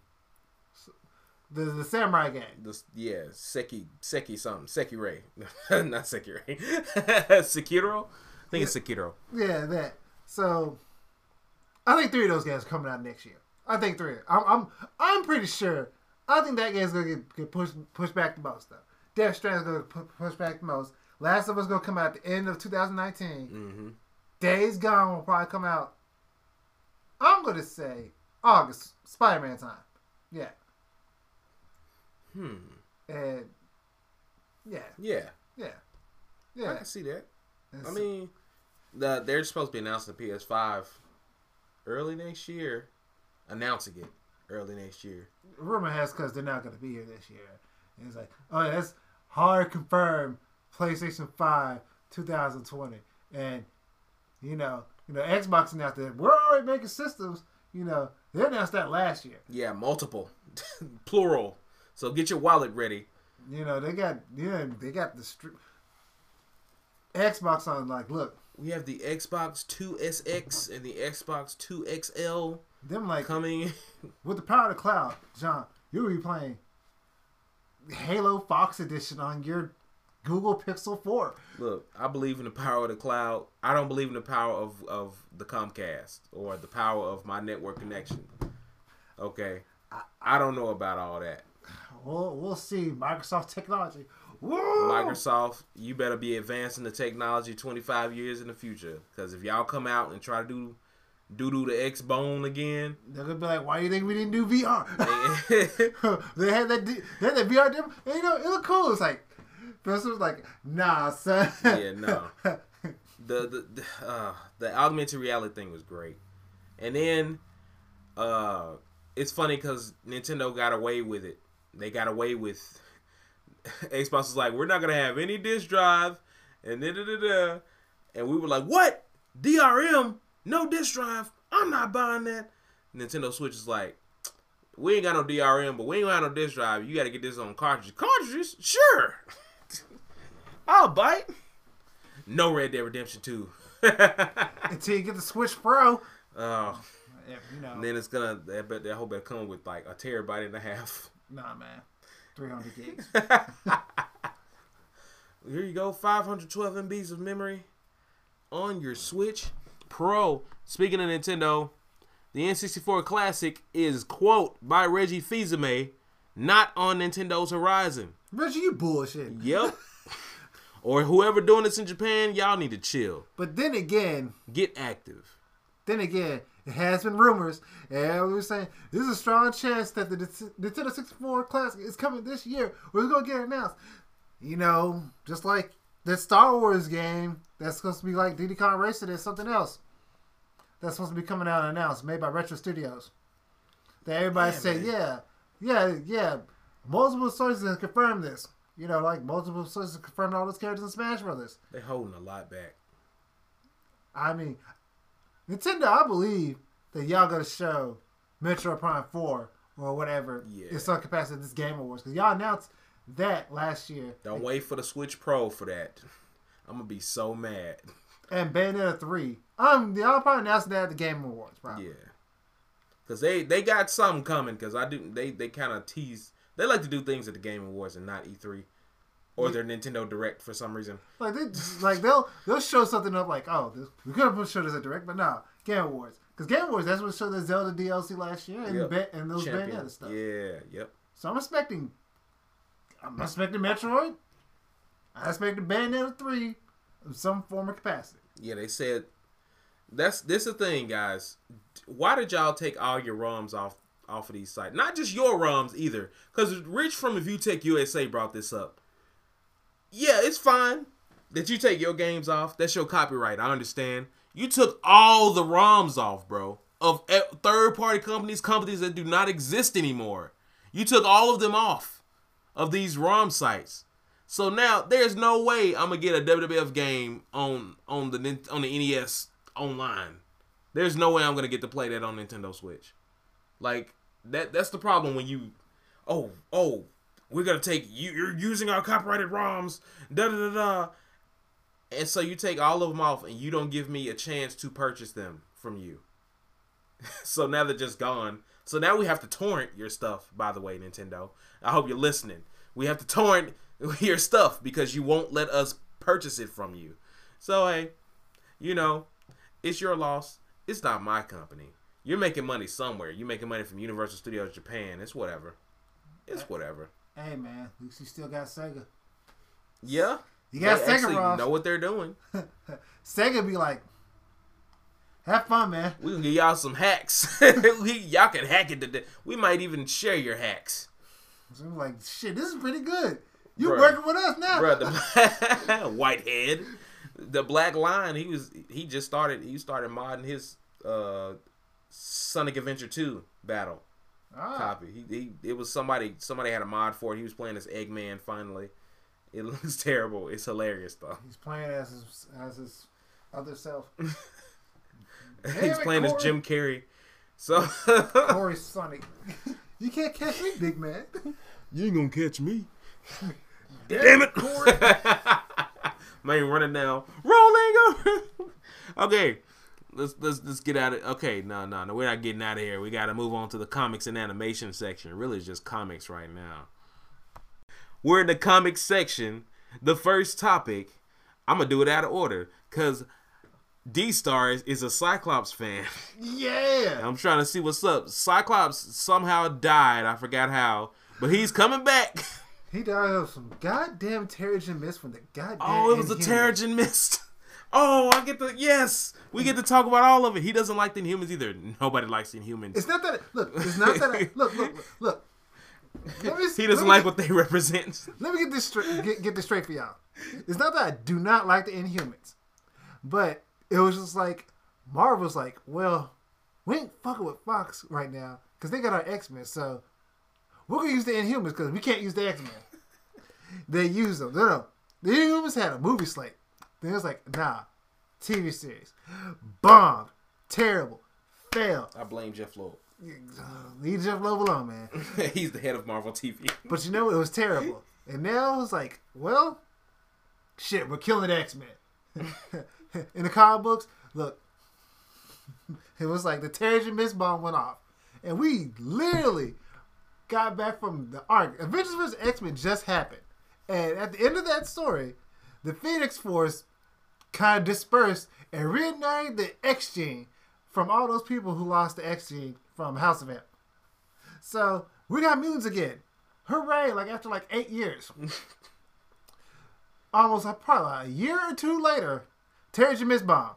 the samurai game. Seki something. Sekirei. Not Sekirei. Sekiro? I think it's Sekiro. Yeah, that. So, I think 3 of those games are coming out next year. I think 3. I'm pretty sure. I think that game's going to get pushed back the most, though. Death Stranding's going to push back the most. Last of Us going to come out at the end of 2019. Mm-hmm. Days Gone will probably come out, I'm going to say, August, Spider-Man time. Yeah. And, yeah. I can see that. I mean, they're supposed to be announcing the PS5 early next year. Announcing it early next year. Rumor has because they're not going to be here this year. And it's like, oh, that's hard confirmed PlayStation 5 2020. And, Xbox announced that we're already making systems. They announced that last year. Yeah, multiple, plural. So get your wallet ready. They got the Xbox on. Like, look, we have the Xbox 2SX and the Xbox 2XL. Them like coming with the power of the cloud, John. You'll be playing Halo Fox Edition on your Google Pixel 4. Look, I believe in the power of the cloud. I don't believe in the power of the Comcast or the power of my network connection. Okay. I don't know about all that. We'll see. Microsoft technology. Woo! Microsoft, you better be advancing the technology 25 years in the future. Because if y'all come out and try to do the X-Bone again, they're gonna be like, "Why do you think we didn't do VR?" they had that VR demo, and it looked cool. It's like, Phil was like, "Nah, son." Yeah, no. The augmented reality thing was great, and then it's funny because Nintendo got away with it. They got away with Xbox was like, "We're not gonna have any disk drive," and and we were like, "What? DRM? No disk drive? I'm not buying that." Nintendo Switch is like, "We ain't got no DRM, but we ain't got no disk drive. You got to get this on cartridges." Cartridges? Sure. I'll buy it. No Red Dead Redemption 2. Until you get the Switch Pro. Oh. Yeah, And then it's gonna. I hope it come with like 1.5 terabytes. Nah, man. 300 gigs. Here you go, 512 MBs of memory on your Switch Pro. Speaking of Nintendo, the N64 Classic is, quote, by Reggie Fils-Aimé, not on Nintendo's horizon. Reggie, you bullshit. Yep. Or whoever doing this in Japan, y'all need to chill. But then again, get active. Then again, it has been rumors, and we were saying there's a strong chance that the Nintendo 64 Classic is coming this year, or it's going to get announced. Just like that Star Wars game that's supposed to be like Diddy Kong Racing is something else that's supposed to be coming out and announced, made by Retro Studios. That everybody say, yeah. Multiple sources have confirmed this. Multiple sources have confirmed all those characters in Smash Brothers. They holding a lot back. I mean, Nintendo, I believe that y'all gonna show Metroid Prime 4 or whatever in some capacity at this Game Awards, because y'all announced that last year. Don't wait for the Switch Pro for that. I'm gonna be so mad. And Bayonetta 3. Y'all probably announced that at the Game Awards, probably. Yeah. Because they got something coming, because they kind of tease. They like to do things at the Game Awards and not E3. Or their Nintendo Direct for some reason. They'll show something up like, we could have showed this at Direct, but no, Game Awards. Because Game Awards, that's what showed the Zelda DLC last year and those Bayonetta stuff. Yeah, yep. So I'm expecting Metroid. I expect Bayonetta 3 in some form or capacity. Yeah, they said this is the thing, guys. Why did y'all take all your ROMs off of these sites? Not just your ROMs either. Because Rich from ViewTech USA brought this up. Yeah, it's fine that you take your games off. That's your copyright. I understand. You took all the ROMs off, bro. Of third-party companies that do not exist anymore. You took all of them off of these ROM sites. So now there's no way I'm gonna get a WWF game on the NES online. There's no way I'm gonna get to play that on Nintendo Switch. Like that's the problem when you we're gonna take you're using our copyrighted ROMs, and so you take all of them off and you don't give me a chance to purchase them from you. So now they're just gone. So now we have to torrent your stuff, by the way, Nintendo. I hope you're listening. We have to torrent your stuff because you won't let us purchase it from you. So hey, it's your loss. It's not my company. You're making money somewhere. You're making money from Universal Studios Japan. It's whatever. Hey man, at least you still got Sega. Yeah. You got they Sega, Ross. Know what they're doing. Sega be like, have fun, man. We can give y'all some hacks. Y'all can hack it today. We might even share your hacks. So I'm like, shit, this is pretty good. You working with us now. Bruh, Whitehead. The Black Line, he started modding his Sonic Adventure 2 battle copy. It was somebody had a mod for it. He was playing as Eggman finally. It looks terrible. It's hilarious though. He's playing as his other self. He's playing as Jim Carrey. So Corey Sonic. You can't catch me, big man. You ain't gonna catch me. Damn it, Corey. Man, running now. Rolling over. Okay. Let's get out of okay, no, we're not getting out of here. We gotta move on to the comics and animation section. Really it's just comics right now. We're in the comics section. The first topic, I'm gonna do it out of order, cause D-Star is a Cyclops fan. Yeah. I'm trying to see what's up. Cyclops somehow died. I forgot how. But he's coming back. He died of some goddamn Terrigen Mist from the goddamn Oh, it was a Terrigen Mist. Oh, yes. We get to talk about all of it. He doesn't like the Inhumans either. Nobody likes the Inhumans. It's not that. Look. It's not that. Look. He doesn't like what they represent. Let me get this straight. Get this straight for y'all. It's not that I do not like the Inhumans, but it was just like Marvel's like, well, we ain't fucking with Fox right now because they got our X-Men, so we're gonna use the Inhumans because we can't use the X-Men. They use them. No. The Inhumans had a movie slate. Then it was like, nah, TV series, bombed, terrible, failed. I blame Jeff Loeb. Leave Jeff Loeb alone, man. He's the head of Marvel TV. But you know, it was terrible. And now it's like, well, shit, we're killing the X-Men. In the comic books, look, it was like the Terrigen Mist bomb went off. And we literally got back from the arc. Avengers vs. X-Men just happened. And at the end of that story, the Phoenix Force kind of dispersed and reignited the X gene from all those people who lost the X gene from House of M. So we got mutants again. Hooray! Like after like 8 years. Almost probably a year or two later, Terrigen Mist bomb.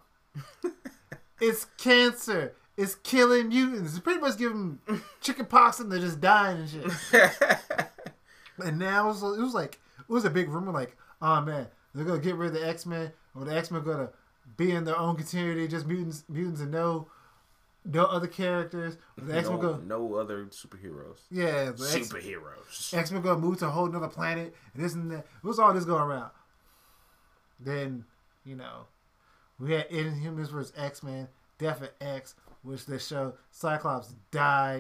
It's cancer. It's killing mutants. It's pretty much giving them chicken pox and they're just dying and shit. And now it was a big rumor like, oh man, they're gonna get rid of the X-Men, or the X-Men gonna be in their own continuity, just mutants and no other characters. The X-Men no other superheroes. Yeah, superheroes. X-Men gonna move to a whole nother planet and this and that. It was all this going around. Then, we had Inhumans vs. X-Men, Death of X, which they show Cyclops died.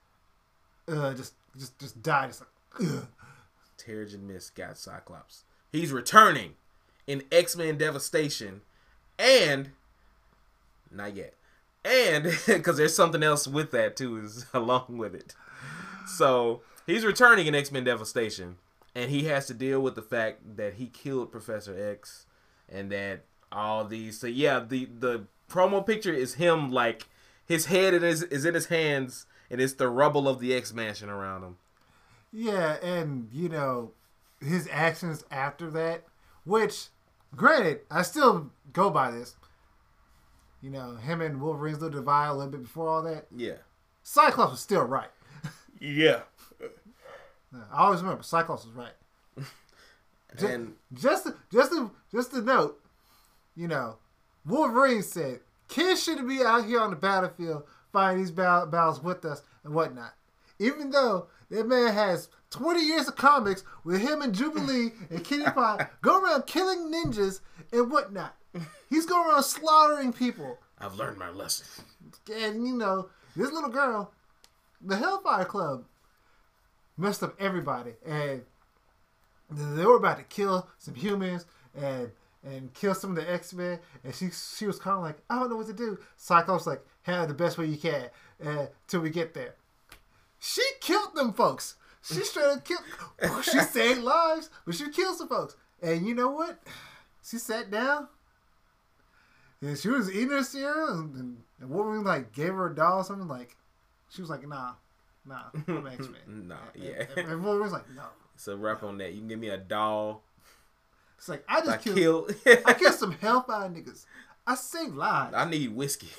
Just died. It's like, ugh. Terrigen Mist got Cyclops. He's returning in X-Men Devastation, and not yet. And because there's something else with that too, is along with it. So he's returning in X-Men Devastation, and he has to deal with the fact that he killed Professor X, and that all these. So yeah, the promo picture is him like his head is in his hands, and it's the rubble of the X-Mansion around him. Yeah, and his actions after that, which, granted, I still go by this. Him and Wolverine's little divide a little bit before all that. Yeah. Cyclops was still right. Yeah. I always remember Cyclops was right. And just to note, Wolverine said kids shouldn't be out here on the battlefield fighting these battles with us and whatnot. Even though that man has 20 years of comics with him and Jubilee and Kitty Pryde go around killing ninjas and whatnot. He's going around slaughtering people. I've learned my lesson. And, this little girl, the Hellfire Club, messed up everybody. And they were about to kill some humans and kill some of the X-Men. And she was kind of like, I don't know what to do. Cyclops like, handle the best way you can till we get there. She killed them folks. She straight up killed. She saved lives, but she killed some folks. And you know what? She sat down. And she was eating her cereal, and Wolverine like gave her a doll or something. Like she was like, "Nah, I'm X-Men." Yeah. And Wolverine's like, "No." So wrap on that. You can give me a doll. It's like I just killed. I killed some Hellfire niggas. I saved lives. I need whiskey.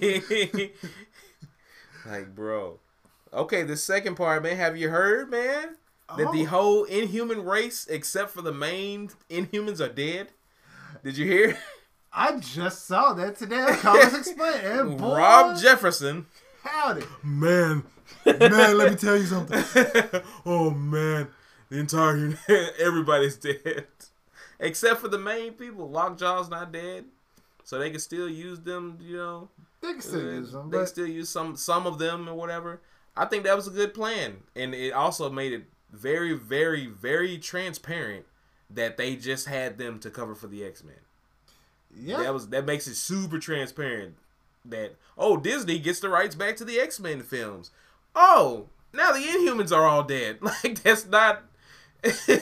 Like, bro. Okay, the second part, man. Have you heard, man, that the whole Inhuman race, except for the main Inhumans, are dead? Did you hear? I just saw that today on Comics Explained. And boy, Rob Jefferson. Howdy. Man, let me tell you something. Oh, man. The entire... Everybody's dead. Except for the main people. Lockjaw's not dead. So they can still use them, They can still use them. They can still use some of them or whatever. I think that was a good plan. And it also made it very, very, very transparent that they just had them to cover for the X-Men. Yeah. That makes it super transparent that Disney gets the rights back to the X-Men films. Oh, now the Inhumans are all dead. Like that's not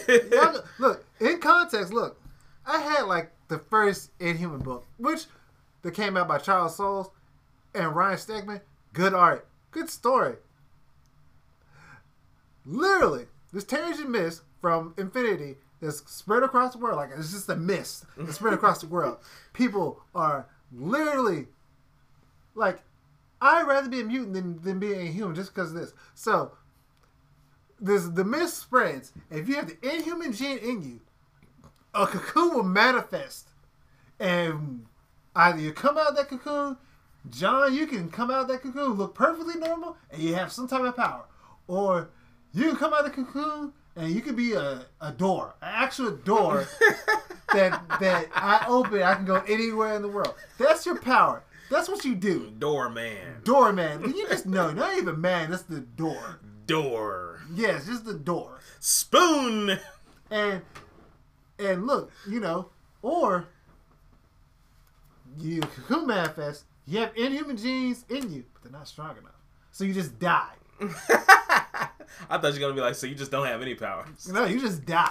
Look, in context, I had like the first Inhuman book, which that came out by Charles Soules and Ryan Stegman. Good art. Good story. Literally, this Terrigen Mist from Infinity that's spread across the world. Like, it's just a mist that's spread across the world. People are literally like, I'd rather be a mutant than be a human just because of this. So, the mist spreads. If you have the inhuman gene in you, a cocoon will manifest. And either you come out of that cocoon, John, you can come out of that cocoon, look perfectly normal, and you have some type of power. Or you can come out of the cocoon, and you can be a door, an actual door that I open, I can go anywhere in the world. That's your power. That's what you do. Doorman. Doorman. You just know, not even man, that's the door. Door. Yes, just the door. Spoon. And look, you know, or you cocoon manifest, you have inhuman genes in you, but they're not strong enough. So you just die. I thought you were going to be like, so you just don't have any powers. No, you just die.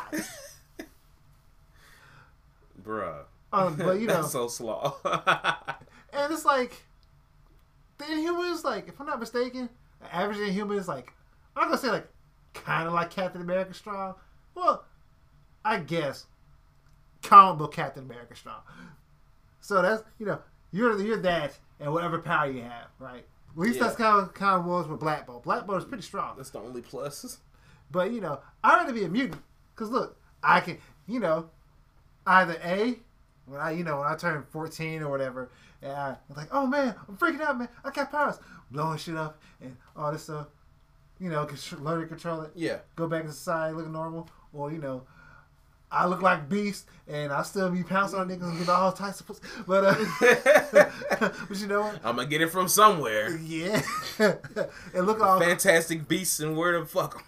Bruh. But you know. That's so slow. And it's like, the Inhumans, like, if I'm not mistaken, the average Inhuman is like, I'm not going to say like, kind of like Captain America strong. Well, I guess, comic book Captain America strong. So that's, you know, you're that and whatever power you have, right? At least that's kind of was with Black Bolt. Black Bolt is pretty strong. That's the only plus. But, you know, I'd rather be a mutant. Because, look, I can, you know, either A, when I turn 14 or whatever, and I'm like, oh, man, I'm freaking out, man. I got powers. Blowing shit up and all this stuff. You know, learn to control it. Yeah. Go back to society looking normal. Or, you know, I look like Beast, and I still be pouncing on niggas and get all types of pussy. But but you know what? I'm gonna get it from somewhere. Yeah. And look all Fantastic Beasts and where the fuck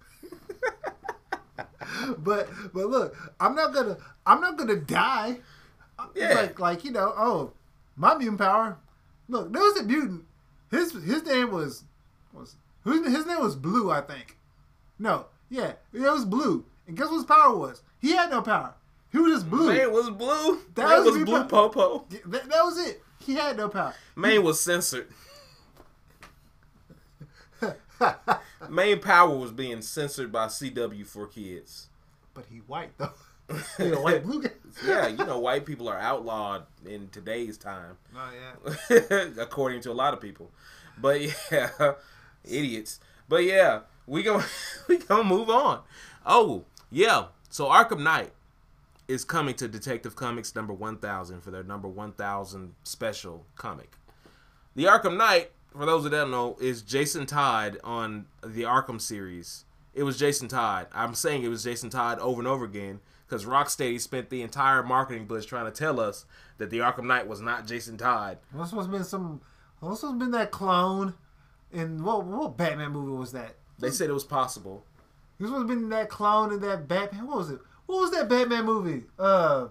'em. But look, I'm not gonna die. Yeah. Like you know, oh, my mutant power. Look, there was a mutant. His name was his name was Blue, I think. No, yeah, it was Blue. And guess what his power was? He had no power. He was just blue. Man was blue. That Man was was blue popo. That was it. He had no power. Man was censored. Main power was being censored by CW for kids. But he white though. He a white blue guy. Yeah, you know, white people are outlawed in today's time. Oh yeah. According to a lot of people. But yeah, idiots. But yeah, we gonna move on. Oh, yeah. So Arkham Knight is coming to Detective Comics number 1000 for their number 1000 special comic. The Arkham Knight, for those that don't know, is Jason Todd on the Arkham series. It was Jason Todd. I'm saying it was Jason Todd over and over again because Rocksteady spent the entire marketing push trying to tell us that the Arkham Knight was not Jason Todd. What's been that clone in what Batman movie was that? They said it was possible. This was been that clone in that Batman. What was it? What was that Batman movie? It was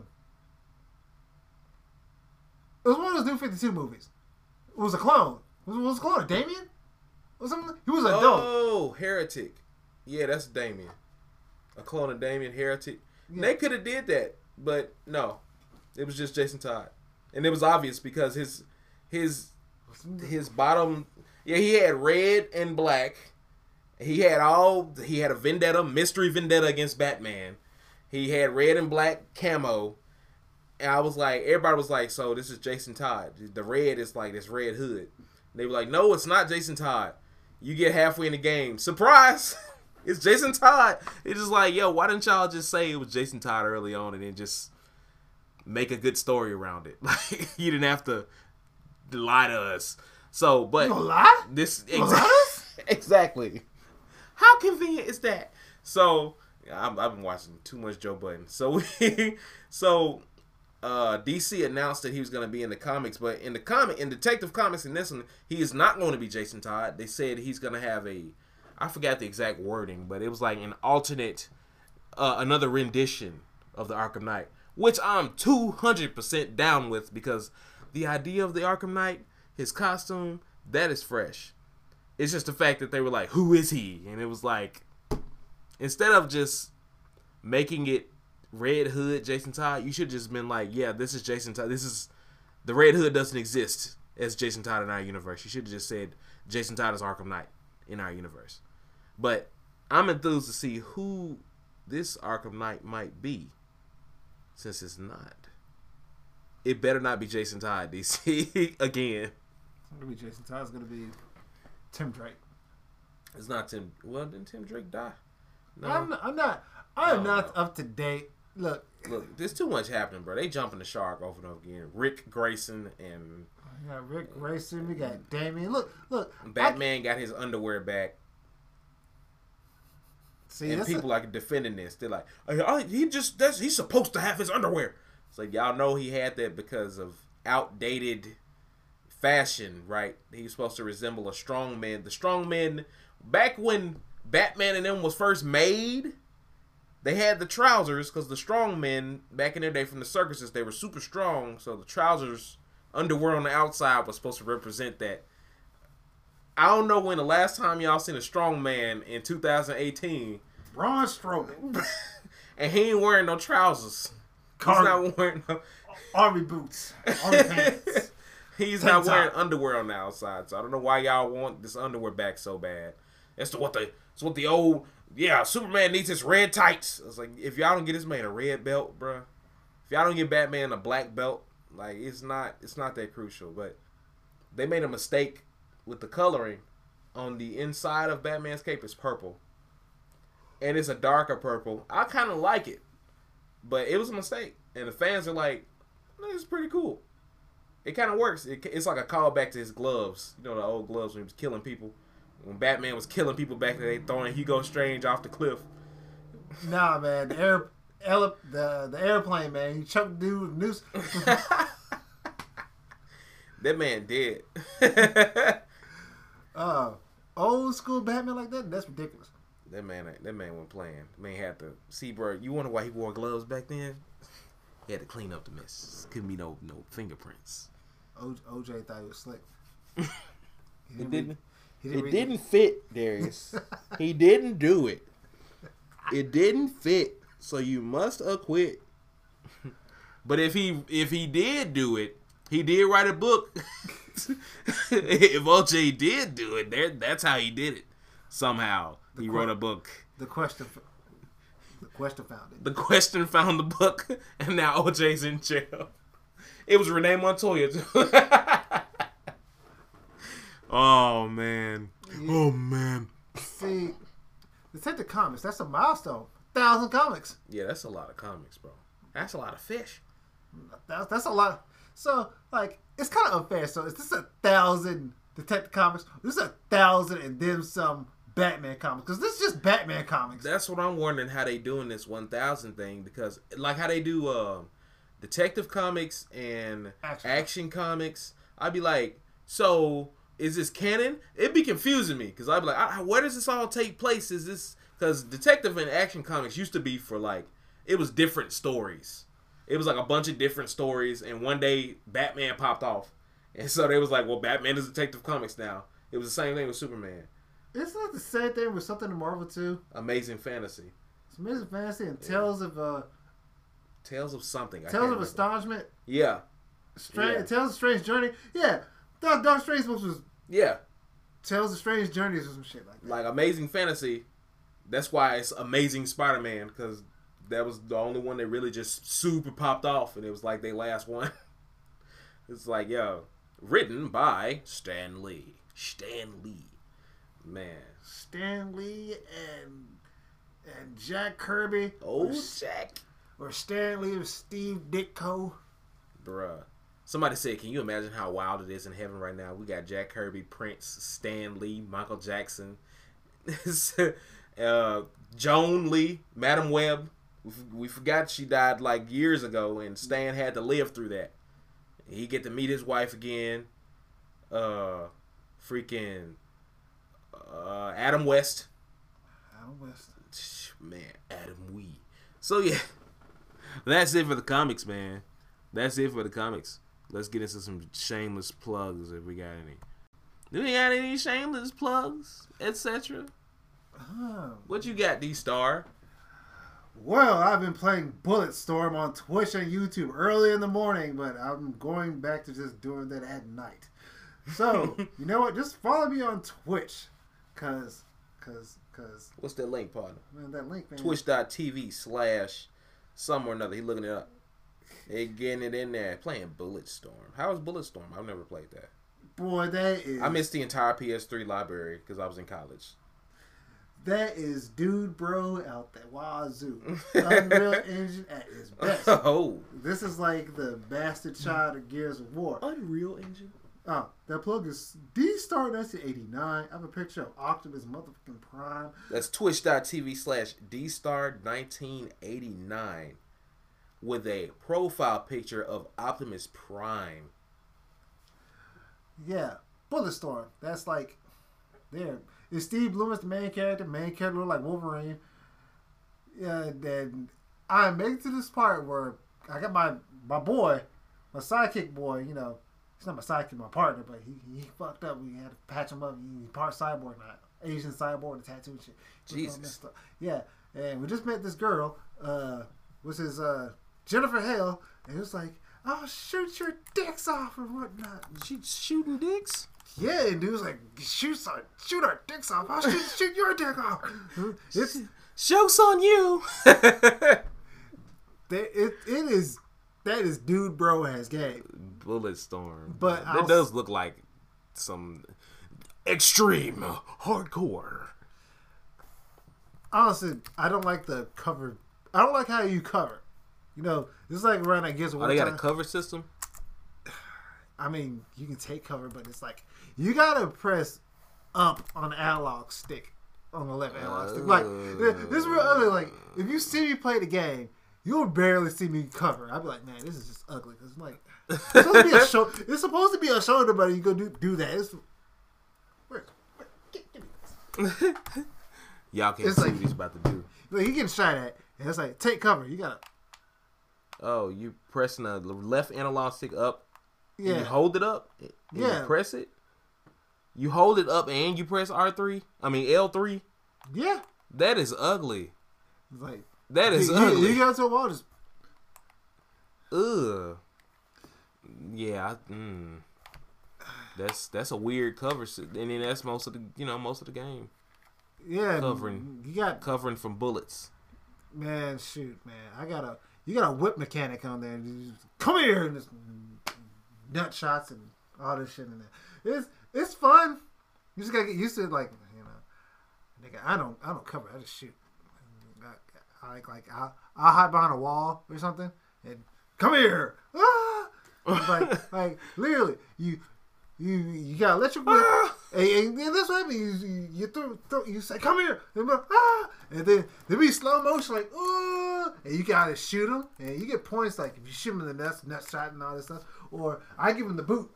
one of those New 52 movies. It was a clone. What was a clone? Damien? Or something? He was a dope. Oh, Heretic. Yeah, that's Damien. A clone of Damien, Heretic. Yeah. They could have did that, but no. It was just Jason Todd. And it was obvious because his bottom, yeah, he had red and black. He had a vendetta, mystery vendetta against Batman. He had red and black camo. And I was like, everybody was like, so this is Jason Todd. The red is like this red hood. And they were like, no, it's not Jason Todd. You get halfway in the game. Surprise! It's Jason Todd. It's just like, yo, why didn't y'all just say it was Jason Todd early on and then just make a good story around it? Like, you didn't have to lie to us. So, but you lie? This exactly. How convenient is that? So I've been watching too much Joe Budden. So DC announced that he was going to be in the comics, but in Detective Comics in this one, he is not going to be Jason Todd. They said he's going to have I forgot the exact wording, but it was like an alternate, another rendition of the Arkham Knight, which I'm 200% down with because the idea of the Arkham Knight, his costume, that is fresh. It's just the fact that they were like, who is he? And it was like, instead of just making it Red Hood Jason Todd, you should have just been like, yeah, this is Jason Todd. This is the Red Hood doesn't exist as Jason Todd in our universe. You should have just said Jason Todd is Arkham Knight in our universe. But I'm enthused to see who this Arkham Knight might be, since it's not. It better not be Jason Todd, DC, again. It's going to be Jason Todd. It's going to be Tim Drake. It's not Tim. Well, didn't Tim Drake die? No. I'm not up to date. Look, there's too much happening, bro. They jumping the shark over and over again. Rick Grayson and... We got Rick Grayson. We got Damian. Look. Batman got his underwear back. See, and people like defending this. They're like, he's supposed to have his underwear. It's like, y'all know he had that because of outdated fashion, right? He was supposed to resemble a strongman. The strongmen, back when Batman and them was first made, they had the trousers because the strongmen back in their day from the circuses, they were super strong. So the trousers, underwear on the outside was supposed to represent that. I don't know when the last time y'all seen a strong man in 2018. Braun Strowman. And he ain't wearing no trousers. He's not wearing no... Army boots. Army pants. He's not wearing underwear on the outside. So I don't know why y'all want this underwear back so bad. It's what the old... Yeah, Superman needs his red tights. It's like, if y'all don't get this man a red belt, bruh. If y'all don't get Batman a black belt, like, it's not that crucial. But they made a mistake with the coloring on the inside of Batman's cape. Is purple, and it's a darker purple. I kind of like it, but it was a mistake, and the fans are like, "It's pretty cool." It kind of works. It's like a callback to his gloves. You know, the old gloves when he was killing people. When Batman was killing people back then, they throwing Hugo Strange off the cliff. Nah, man, the airplane, man. He choked the dude with a noose. That man dead. Old school Batman like that? That's ridiculous. That man wasn't playing. The man had to see, bro. You wonder why he wore gloves back then? He had to clean up the mess. Couldn't be no fingerprints. OJ thought he was slick. It didn't fit, Darius. He didn't do it. It didn't fit. So you must acquit. But if he did do it, he did write a book. If OJ did do it, that's how he did it. Somehow he wrote a book. The Question found it. The Question found the book, and now OJ's in jail. It was Renee Montoya too. Oh man. Yeah. Oh man. See, Detective Comics, that's a milestone. 1,000 comics. Yeah, that's a lot of comics, bro. That's a lot of fish. That's a lot. So, like, it's kind of unfair. So, is this 1,000 Detective Comics? This is 1,000 and then some Batman comics? Because this is just Batman comics. That's what I'm wondering, how they doing this 1,000 thing. Because, like, how they do Detective Comics and action comics. I'd be like, so, is this canon? It'd be confusing me. Because I'd be like, where does this all take place? Is this... Because Detective and action comics used to be for, like... It was different stories. It was like a bunch of different stories, and one day Batman popped off, and so they was like, "Well, Batman is Detective Comics now." It was the same thing with Superman. It's not the same thing with something in Marvel too. Amazing Fantasy. It's Amazing Fantasy and Tales of something. Tales of Astonishment. Yeah. Tales of Strange Journey. Yeah, Dark Strange books was. Yeah. Tales of Strange Journeys or some shit like that. Like Amazing Fantasy. That's why it's Amazing Spider-Man, because that was the only one that really just super popped off, and it was like their last one. It's like, yo, written by Stan Lee. Man. Stan Lee and Jack Kirby. Oh, Jack. Or Stan Lee or Steve Ditko. Bruh. Somebody said, can you imagine how wild it is in heaven right now? We got Jack Kirby, Prince, Stan Lee, Michael Jackson, Joan Lee, Madam Web. We forgot she died like years ago, and Stan had to live through that. He get to meet his wife again. Adam West. Adam West. Man, Adam Wee. So yeah, that's it for the comics, man. That's it for the comics. Let's get into some shameless plugs if we got any. Do we got any shameless plugs, etc.? What you got, D-Star? Well, I've been playing Bulletstorm on Twitch and YouTube early in the morning, but I'm going back to just doing that at night. So, you know what? Just follow me on Twitch. Cause. What's that link, partner? Man, that link, man. Twitch.tv/some or another. He looking it up. They getting it in there. Playing Bulletstorm. How is Bulletstorm? I've never played that. Boy, that is. I missed the entire PS3 library because I was in college. That is Dude Bro out there. Wazoo. Unreal Engine at its best. Oh. This is like the bastard child of Gears of War. Unreal Engine? Oh, that plug is D-Star 1989. I have a picture of Optimus motherfucking Prime. That's twitch.tv/dstar1989 with a profile picture of Optimus Prime. Yeah, Bulletstorm. That's like, there. Is Steve Blum is the main character. Main character look like Wolverine. Yeah, then I make it to this part where I got my boy, my sidekick boy. You know, he's not my sidekick, my partner, but he fucked up. We had to patch him up. He's part cyborg now, Asian cyborg, the tattoo and shit. Jesus. Yeah, and we just met this girl. Which is Jennifer Hale, and it was like, I'll shoot your dicks off and whatnot. She's shooting dicks? Yeah, and dude was like, shoot our dicks off. I'll shoot your dick off. Joke's on you. That is Dude Bro has game. Bulletstorm. But that does look like some extreme hardcore. Honestly, I don't like the cover. I don't like how you cover. You know, this is like around, I guess. Oh, they got a cover system? I mean, you can take cover, but it's like, you gotta press up on the analog stick. On the left analog stick. Like, this is real ugly. Like, if you see me play the game, you'll barely see me cover. I'll be like, man, this is just ugly. Cause I'm like, it's supposed to be a shoulder, but you go do that. Give me this. Y'all can't see what he's about to do. Like, he getting shot at, and it's like, take cover. You gotta. Oh, you pressing the left analog stick up. Yeah. You hold it up. And you press it. You hold it up and you press R3. I mean L3. Yeah. That is ugly. It's like, that is ugly. You got to a wall, just. Ugh. Yeah. That's a weird cover, and then that's most of the game. Yeah. Covering from bullets. Man, shoot, man. You got a whip mechanic on there. Come here, and just nut shots and all this shit in there. It's fun. You just gotta get used to it. Like, you know, nigga, I don't cover. I just shoot. I'll hide behind a wall or something and come here. Ah! like literally, you gotta let your whip. And that's what happens. You throw, you say, come here. And then there be slow motion, like, and you gotta shoot them. And you get points, like, if you shoot them in the nut shot and all this stuff. Or I give him the boot.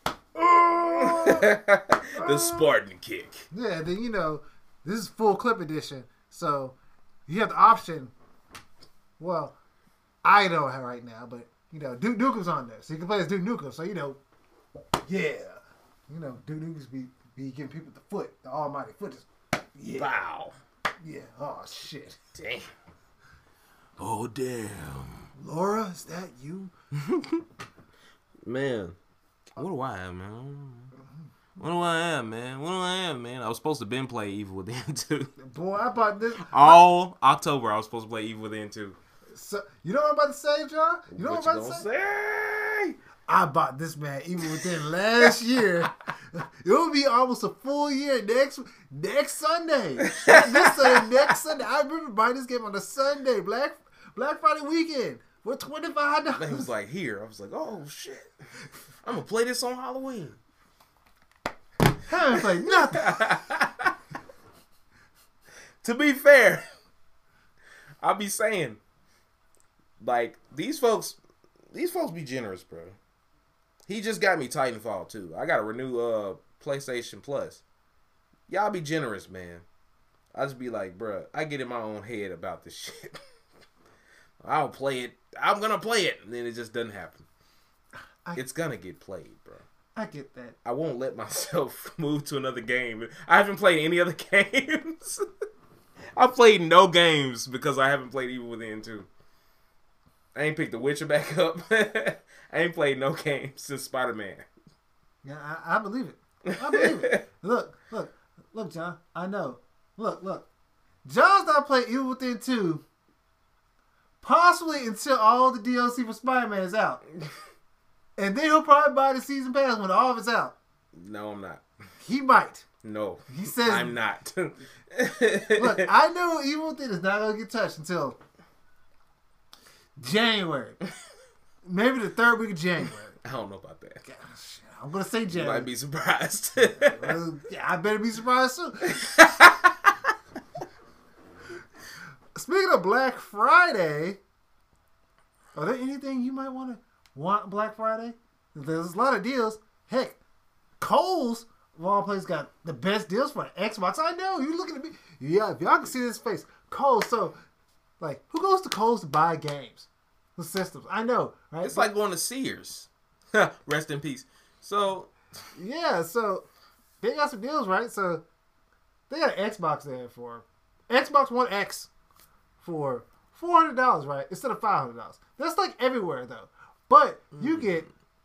The Spartan kick. Yeah, then, you know, this is full clip edition. So you have the option. Well, I don't have right now, but, you know, Duke Nukem's on there. So you can play as Duke Nukem. So, you know, yeah. You know, Duke Nukem's be giving people the foot, the almighty foot. Just, yeah. Wow. Yeah. Oh, shit. Damn. Oh, damn. Laura, is that you? Man. What do I have, man? What do I have, man? I was supposed to play Evil Within 2. Boy, I bought this. All October, I was supposed to play Evil Within 2. So, you know what I'm about to say, John? You know what I'm about to say? I bought this, man, Evil Within last year. It will be almost a full year next Sunday. This Sunday, next Sunday. I remember buying this game on a Sunday, Black Friday weekend, for $25. Man, it was like, here. I was like, oh, shit. I'm going to play this on Halloween. I haven't played nothing. To be fair, I'll be saying, like, these folks be generous, bro. He just got me Titanfall 2. I got to renew PlayStation Plus. Y'all be generous, man. I just be like, bro, I get in my own head about this shit. I'll play it. I'm going to play it. And then it just doesn't happen. It's going to get played, bro. I get that. I won't let myself move to another game. I haven't played any other games. I played no games because I haven't played Evil Within 2. I ain't picked The Witcher back up. I ain't played no games since Spider-Man. Yeah, I believe it. I believe it. Look, John. I know. Look. John's not playing Evil Within 2 possibly until all the DLC for Spider-Man is out. And then he'll probably buy the season pass when all of it's out. No, I'm not. He might. No. He says I'm not. Look, I know Evil Within is not going to get touched until January. Maybe the 3rd week of January. I don't know about that. Gosh, I'm going to say You January. might be surprised. Yeah, I better be surprised too. Speaking of Black Friday, are there anything you might want Black Friday? There's a lot of deals. Heck, Kohl's of all places got the best deals for an Xbox. I know, you looking at me. Yeah, if y'all can see this face. Kohl's, so, like, who goes to Kohl's to buy games? The systems. I know, right? It's like going to Sears. Rest in peace. So, yeah, so they got some deals, right? So they got an Xbox there for Xbox One X for $400, right? Instead of $500. That's like everywhere though. But you get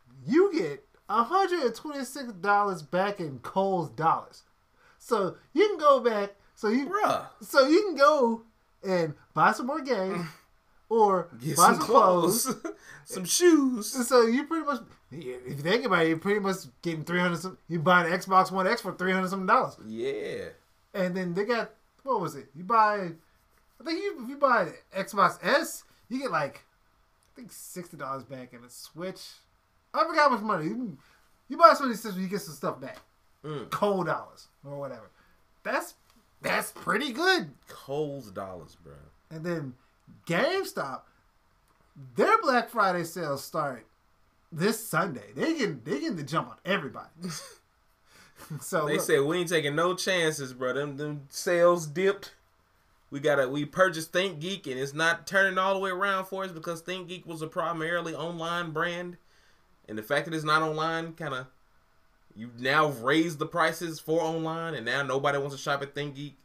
$126 back in Kohl's dollars. So you can go back. So you can go and buy some more games or get buy some clothes, some shoes. So you pretty much, if you think about it, you're pretty much getting $300. You buy an Xbox One X for $300 something. Yeah. And then they got, what was it? You buy, I think if you buy the Xbox S, you get like, I think $60 back in a Switch. I forgot how much money. You buy some of these systems, you get some stuff back. Cold dollars or whatever. That's pretty good. Kohl's dollars, bro. And then GameStop, their Black Friday sales start this Sunday. They getting the jump on everybody. So they said we ain't taking no chances, bro. Them sales dipped. We purchased ThinkGeek and it's not turning all the way around for us because ThinkGeek was a primarily online brand. And the fact that it's not online you've now raised the prices for online and now nobody wants to shop at ThinkGeek.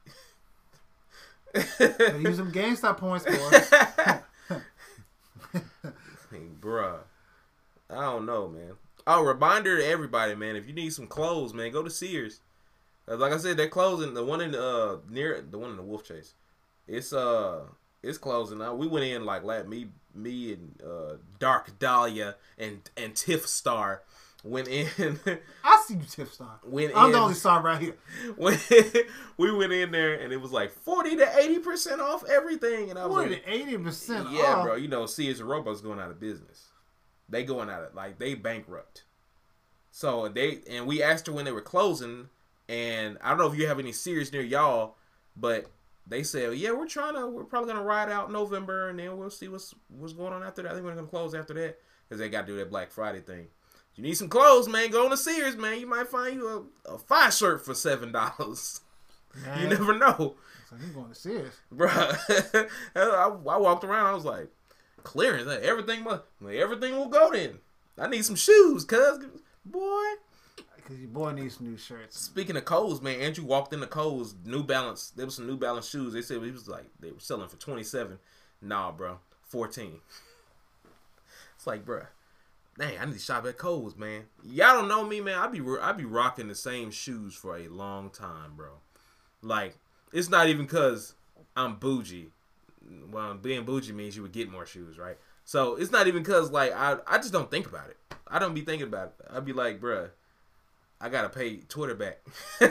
Use them GameStop points, boy. Hey, bruh. I don't know, man. Oh, reminder to everybody, man. If you need some clothes, man, go to Sears. Like I said, they're closing. The one in near the one in the Wolf Chase. It's closing now. We went in like me and Dark Dahlia and Tiff Star went in. I see you, Tiff Star. I'm the only star right here. We went in there and it was like 40 to 80% off everything, and I was 40 like, to 80% off. Yeah, bro. You know, Sears and Roebuck's going out of business. They going out of they bankrupt. So we asked her when they were closing, and I don't know if you have any Sears near y'all, but they said, yeah, we're probably gonna ride out November, and then we'll see what's going on after that. I think we're gonna close after that because they got to do that Black Friday thing. If you need some clothes, man, go on to Sears, man. You might find you a fire shirt for $7. Man. You never know. So you going to Sears, bruh? I walked around. I was like, clearance. Everything will go then. I need some shoes, cuz boy. Because your boy needs some new shirts. Speaking of Kohl's, man, Andrew walked into Kohl's, New Balance. There was some New Balance shoes. They said they were selling for $27. Nah, bro, $14. It's like, bro, dang, I need to shop at Kohl's, man. Y'all don't know me, man. I be rocking the same shoes for a long time, bro. Like, it's not even because I'm bougie. Well, being bougie means you would get more shoes, right? So it's not even because like I just don't think about it. I don't be thinking about it. I'd be like, bruh, I gotta pay Twitter back.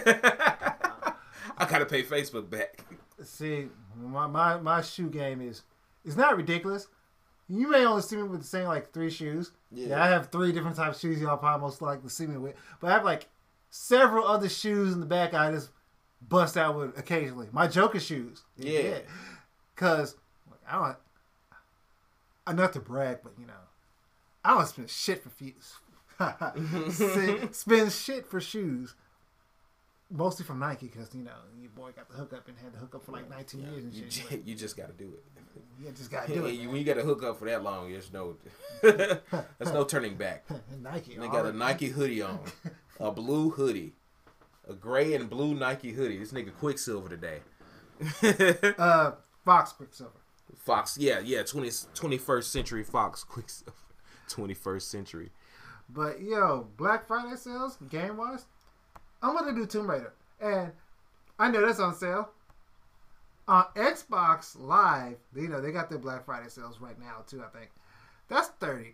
I gotta pay Facebook back. See, my shoe game it's not ridiculous. You may only see me with the same like 3 shoes. Yeah, I have 3 different types of shoes y'all probably most likely to see me with. But I have like several other shoes in the back I just bust out with occasionally. My Joker shoes. Yeah. Cause I don't, not to brag, but you know, I don't spend shit for feet. Spend shit for shoes. Mostly from Nike, because you know your boy got the hookup and had the hookup for like 19 years and shit. You just got to do it. You just got to do it. When you got to hook up for that long, there's no turning back. Nike. They got a Nike hoodie on, a blue hoodie, a gray and blue Nike hoodie. This nigga Quicksilver today. Fox Quicksilver. Fox, yeah, 21st Century Fox Quicksilver. 21st Century. But yo, Black Friday sales, game wise, I'm gonna do Tomb Raider, and I know that's on sale. On Xbox Live, you know they got their Black Friday sales right now too. I think that's $30.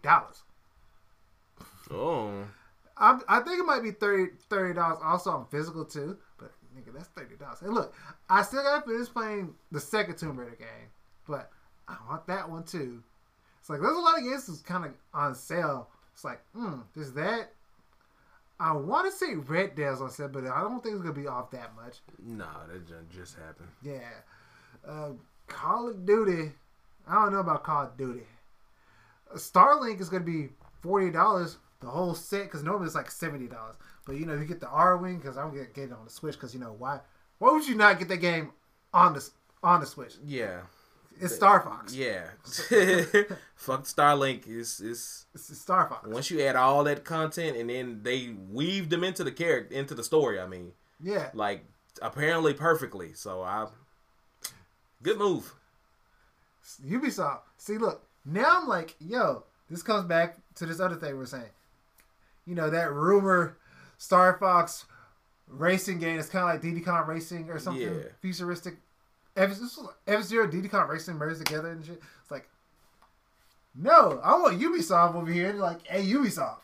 Oh. I think it might be $30 also on physical too. But nigga, that's $30. And look, I still gotta finish playing the second Tomb Raider game, but I want that one too. It's like there's a lot of games that's kind of on sale. It's like, there's that. I want to say Red Dead's on sale, but I don't think it's gonna be off that much. Nah, that just happened. Yeah, Call of Duty. I don't know about Call of Duty. Starlink is gonna be $40 the whole set because normally it's like $70. But you know you get the R-Wing because I'm gonna get it on the Switch because you know why? Why would you not get that game on the Switch? Yeah. It's Star Fox. Yeah. Fuck Starlink. It's Star Fox. Once you add all that content and then they weave them into the character, into the story, I mean. Yeah. Like, apparently perfectly. So, good move. Ubisoft. See, look. Now I'm like, yo, this comes back to this other thing we're saying. You know, that rumor Star Fox racing game is kind of like Diddy Kong Racing or something. Yeah. Futuristic. F-Zero, Diddy Kong Racing merged together and shit. It's like, no, I want Ubisoft over here. And like, hey, Ubisoft.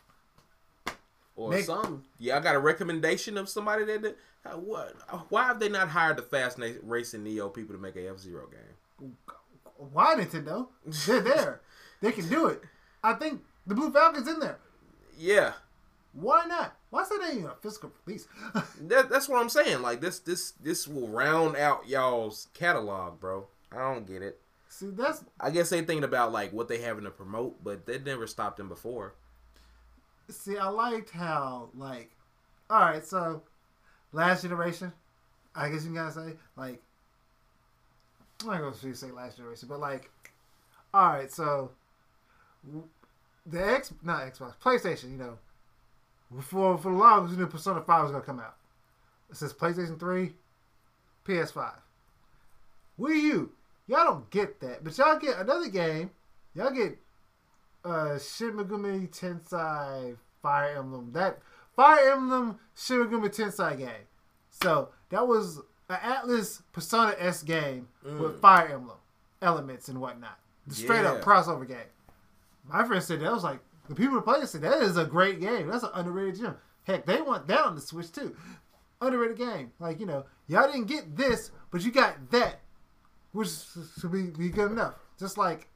Or something. Yeah, I got a recommendation of somebody that what? Why have they not hired the Fast Racing Neo people to make a F-Zero game? Why, Nintendo? They're there. They can do it. I think the Blue Falcon's in there. Yeah. Why not? Why is that even a physical release? That's what I'm saying. Like this will round out y'all's catalog, bro. I don't get it. See, that's. I guess they thinking about like what they having to promote, but that never stopped them before. See, I liked how like, all right, so last generation, I guess you gotta say like, I'm not gonna say last generation, but like, all right, so the not Xbox, PlayStation, you know. For the longest, you knew Persona 5 was going to come out. It says PlayStation 3, PS5. Wii U. Y'all don't get that. But y'all get another game. Y'all get Shin Megami Tensei Fire Emblem. That Fire Emblem Shin Megami Tensei game. So, that was an Atlas Persona-esque game with Fire Emblem elements and whatnot. The straight up crossover game. My friend said that was like, the people who play it said that is a great game. That's an underrated gem. Heck, they want that on the Switch too. Underrated game. Like, you know, y'all didn't get this, but you got that, which should be good enough. Just like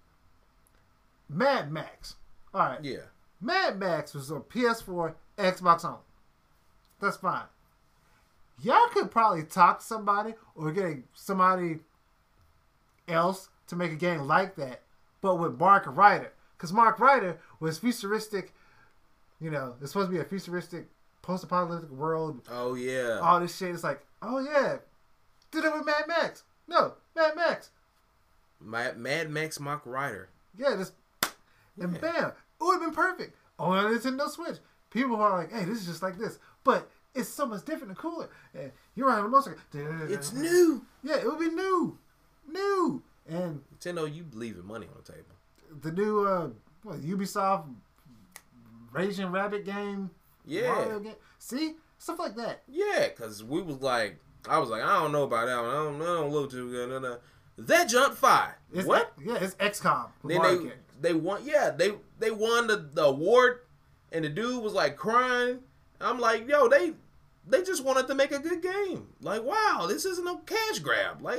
Mad Max. All right. Yeah. Mad Max was on PS4, Xbox on. That's fine. Y'all could probably talk to somebody or get somebody else to make a game like that, but with Mark Ryder. Because Mark Ryder was futuristic, you know, it's supposed to be a futuristic post-apocalyptic world. Oh, yeah. All this shit. It's like, oh, yeah. Did it with Mad Max. No, Mad Max. Mad Max Mark Ryder. Yeah, just, and bam. It would have been perfect. On a Nintendo Switch. People are like, hey, this is just like this. But it's so much different and cooler. And you're riding a motorcycle. It's new. Yeah, it would be new. New. And Nintendo, you leaving money on the table. The new Ubisoft Raging Rabbit game. Yeah. Mario game. See? Stuff like that. Yeah, because I was like, I don't know about that one. I don't look too good. That jumped fire. What? It's XCOM. Then they won. Yeah, they won the award, and the dude was like crying. I'm like, yo, they just wanted to make a good game. Like, wow, this isn't no cash grab. Like,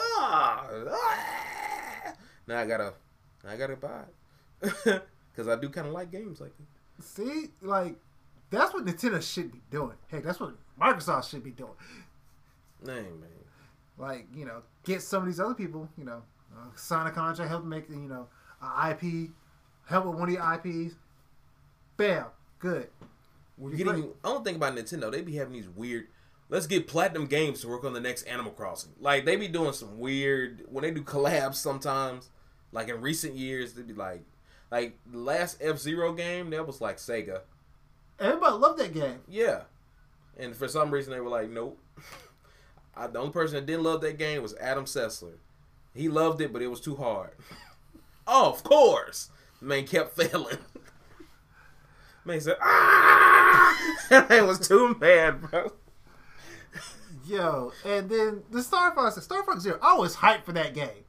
now I gotta buy it because I do kind of like games like that. See, like that's what Nintendo should be doing. Heck, that's what Microsoft should be doing. Hey, man. Like, you know, get some of these other people, you know, sign a contract, help them make, you know, an IP, help with one of your IPs. Bam, good. I don't think about Nintendo. They be having these weird. Let's get Platinum Games to work on the next Animal Crossing. Like they be doing some weird when they do collabs sometimes. Like in recent years, they'd be like the last F-Zero game that was like Sega. Everybody loved that game. Yeah, and for some reason they were like, nope. The only person that didn't love that game was Adam Sessler. He loved it, but it was too hard. Oh, of course. The man kept failing. Man said, ah! That man was too mad, bro. Yo, and then the Star Fox Zero, I was hyped for that game.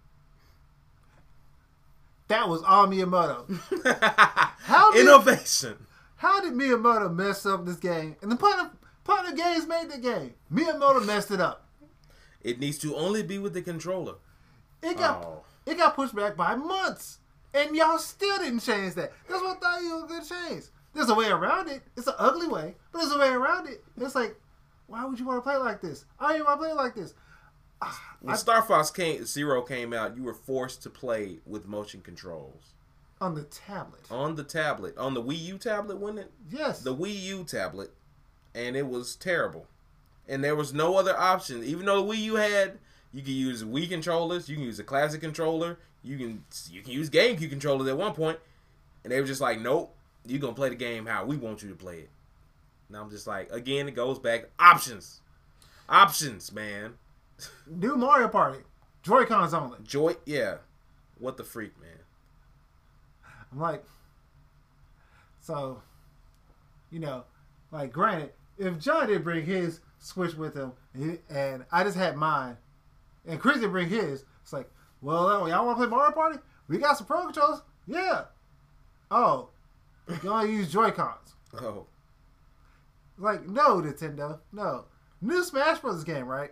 That was all Miyamoto. Innovation. How did Miyamoto mess up this game? And the Platinum Games made the game. Miyamoto messed it up. It needs to only be with the controller. It got pushed back by months. And y'all still didn't change that. That's what I thought you were going to change. There's a way around it. It's an ugly way, but there's a way around it. It's like, why would you want to play like this? I don't even want to play like this. When Star Fox Zero came out, you were forced to play with motion controls. On the tablet. On the tablet. On the Wii U tablet, wasn't it? Yes. The Wii U tablet. And it was terrible. And there was no other option. Even though the Wii U had, you can use Wii controllers, you can use a classic controller, you can use GameCube controllers at one point, and they were just like, nope, you're going to play the game how we want you to play it. And I'm just like, again, it goes back, options. Options, man. New Mario Party. Joy-Cons only. Yeah. What the freak, man. I'm like, so, like, granted, if John did bring his Switch with him, and I just had mine, and Chris did bring his, it's like, well, y'all want to play Mario Party? We got some Pro Controls. Yeah. Oh, you only use Joy-Cons. Oh. Like, no, Nintendo. No. New Smash Bros. Game, right?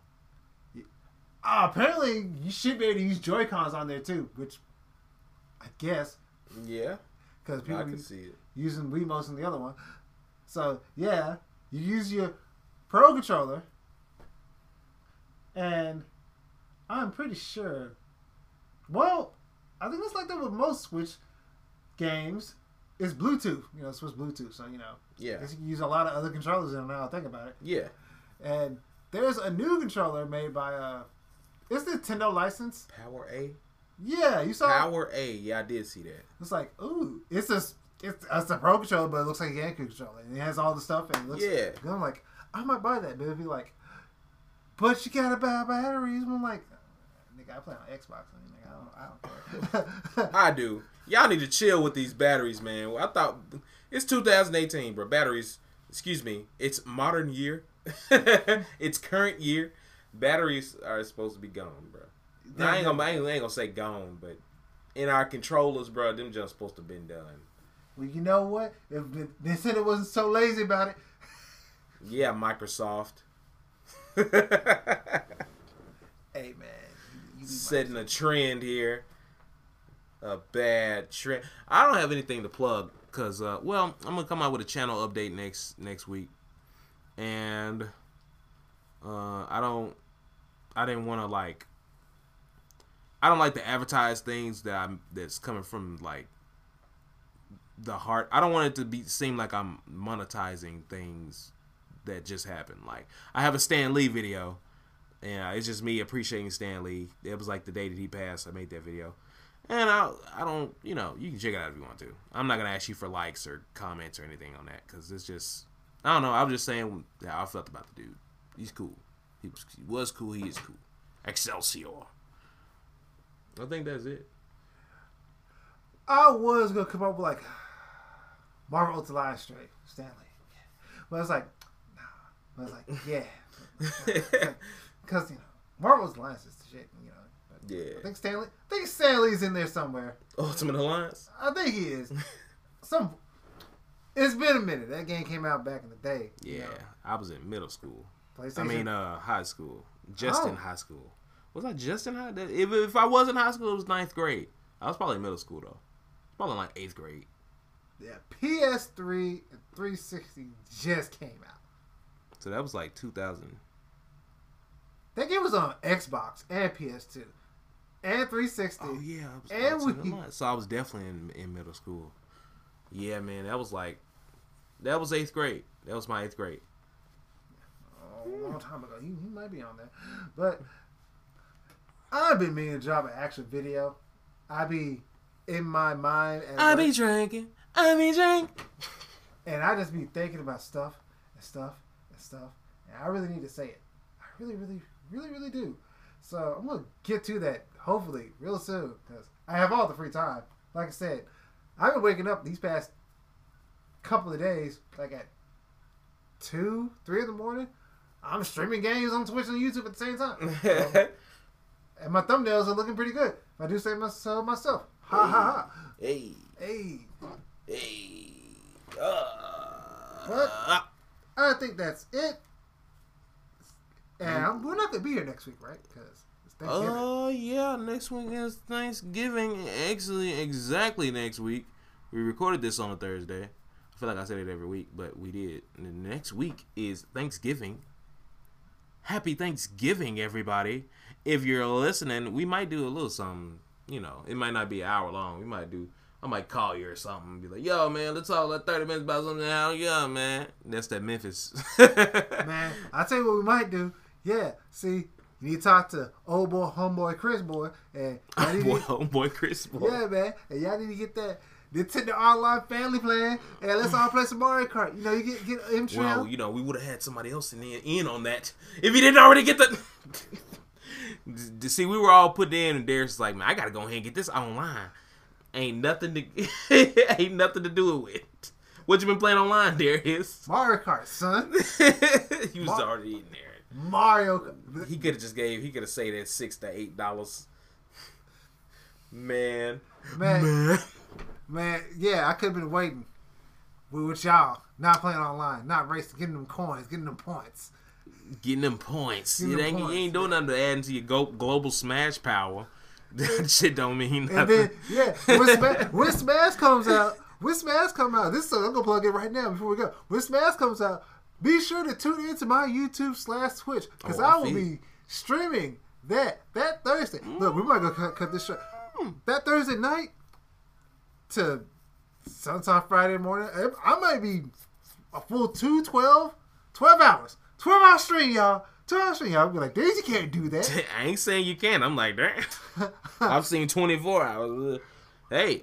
Apparently, you should be able to use Joy-Cons on there, too, which I guess. Yeah. Because people I can see it. using Wiimotes in the other one. So, yeah, you use your Pro Controller, and I'm pretty sure, well, I think it's like that with most Switch games. It's Bluetooth, Switch Bluetooth, so, Yeah. you can use a lot of other controllers in it now I think about it. Yeah. And there's a new controller made by, it's Nintendo license. Power A? Yeah, you saw it? Power A. Yeah, I did see that. It's like, ooh, it's a Pro Controller, but it looks like a GameCube controller. And it has all the stuff, and it looks Yeah. good. I'm like, I might buy that, but it'd be like, but you gotta buy batteries. I'm like, nigga, I play on Xbox. I don't care. I do. Y'all need to chill with these batteries, man. I thought it's 2018, bro. Batteries, excuse me, it's modern year. It's current year. Batteries are supposed to be gone, bro. Now, I ain't gonna say gone, but in our controllers, bro, them just supposed to been done. Well, you know what? If Nintendo wasn't so lazy about it. Yeah, Microsoft. Hey, man. Setting a trend here. A bad trend. I don't have anything to plug because, I'm gonna come out with a channel update next week, and I don't like to advertise things that's coming from like the heart. I don't want it to seem like I'm monetizing things that just happened. Like, I have a Stan Lee video, and it's just me appreciating Stan Lee. It was like the day that he passed. I made that video. And I don't, you can check it out if you want to. I'm not going to ask you for likes or comments or anything on that, because it's just, I don't know. I'm just saying how I felt about the dude. He's cool. He was cool. He is cool. Excelsior. I think that's it. I was going to come up with, like, Marvel Ultimate Alliance straight, Stanley. But it's like, nah. But it's like, yeah. Because, Marvel's Alliance is the shit, Yeah. I think Stanley's in there somewhere. Ultimate Alliance? I think he is. It's been a minute. That game came out back in the day. Yeah. I was in middle school. PlayStation. High school. In high school. Was I just in high? If I was in high school, it was 9th grade. I was probably in middle school, though. Probably like 8th grade. Yeah. PS3 and 360 just came out. So that was like 2000. That game was on Xbox and PS2 and 360. Oh yeah, so I was definitely in middle school. Yeah, man, that was 8th grade. That was my 8th grade. Oh, a long time ago. He might be on there, but I've been meaning to drop an action video. I be in my mind. I be drinking. And I just be thinking about stuff. And I really need to say it. really, really, really, really do. So I'm gonna get to that hopefully real soon because I have all the free time. Like I said, I've been waking up these past couple of days like at 2, 3 in the morning. I'm streaming games on Twitch and YouTube at the same time. And my thumbnails are looking pretty good. If I do say so myself. Ha ha ha. Hey. Hey. Hey. But I think that's it. And we're not going to be here next week, right? Because it's Thanksgiving. Yeah. Next week is Thanksgiving. Actually, exactly next week. We recorded this on a Thursday. I feel like I said it every week, but we did. And the next week is Thanksgiving. Happy Thanksgiving, everybody. If you're listening, we might do a little something. You know, it might not be an hour long. I might call you or something and be like, yo, man, let's talk like 30 minutes about something. How young, man. That's that Memphis. Man, I'll tell you what we might do. Yeah, see, you need to talk to old boy, homeboy, Chris boy. And homeboy, Chris boy. Yeah, man. And y'all need to get that Nintendo Online Family Plan. And let's all play some Mario Kart. You know, you get him trimmed. Well, you know, we would have had somebody else in on that if he didn't already get the... See, we were all put in, and Darius like, man, I gotta go ahead and get this online. Ain't nothing to do it with. What you been playing online, Darius? Mario Kart, son. He was already in there. Mario Kart. He could have saved that $6 to $8. Man, yeah, I could have been waiting with y'all, not playing online, not racing, getting them coins, getting them points. You ain't doing nothing to add into your global Smash power. That shit don't mean nothing. And then, yeah, when Smash comes out, this is I'm gonna plug it right now before we go. When Smash comes out, be sure to tune into my YouTube/Twitch because I will be streaming that Thursday. Look, we might go cut this short. That Thursday night to sometime Friday morning, I might be a full 12 hours. 12-hour stream, y'all. 12-hour stream, y'all. I'll be like, Daisy can't do that. I ain't saying you can. I'm like, damn. I've seen 24 hours. Hey.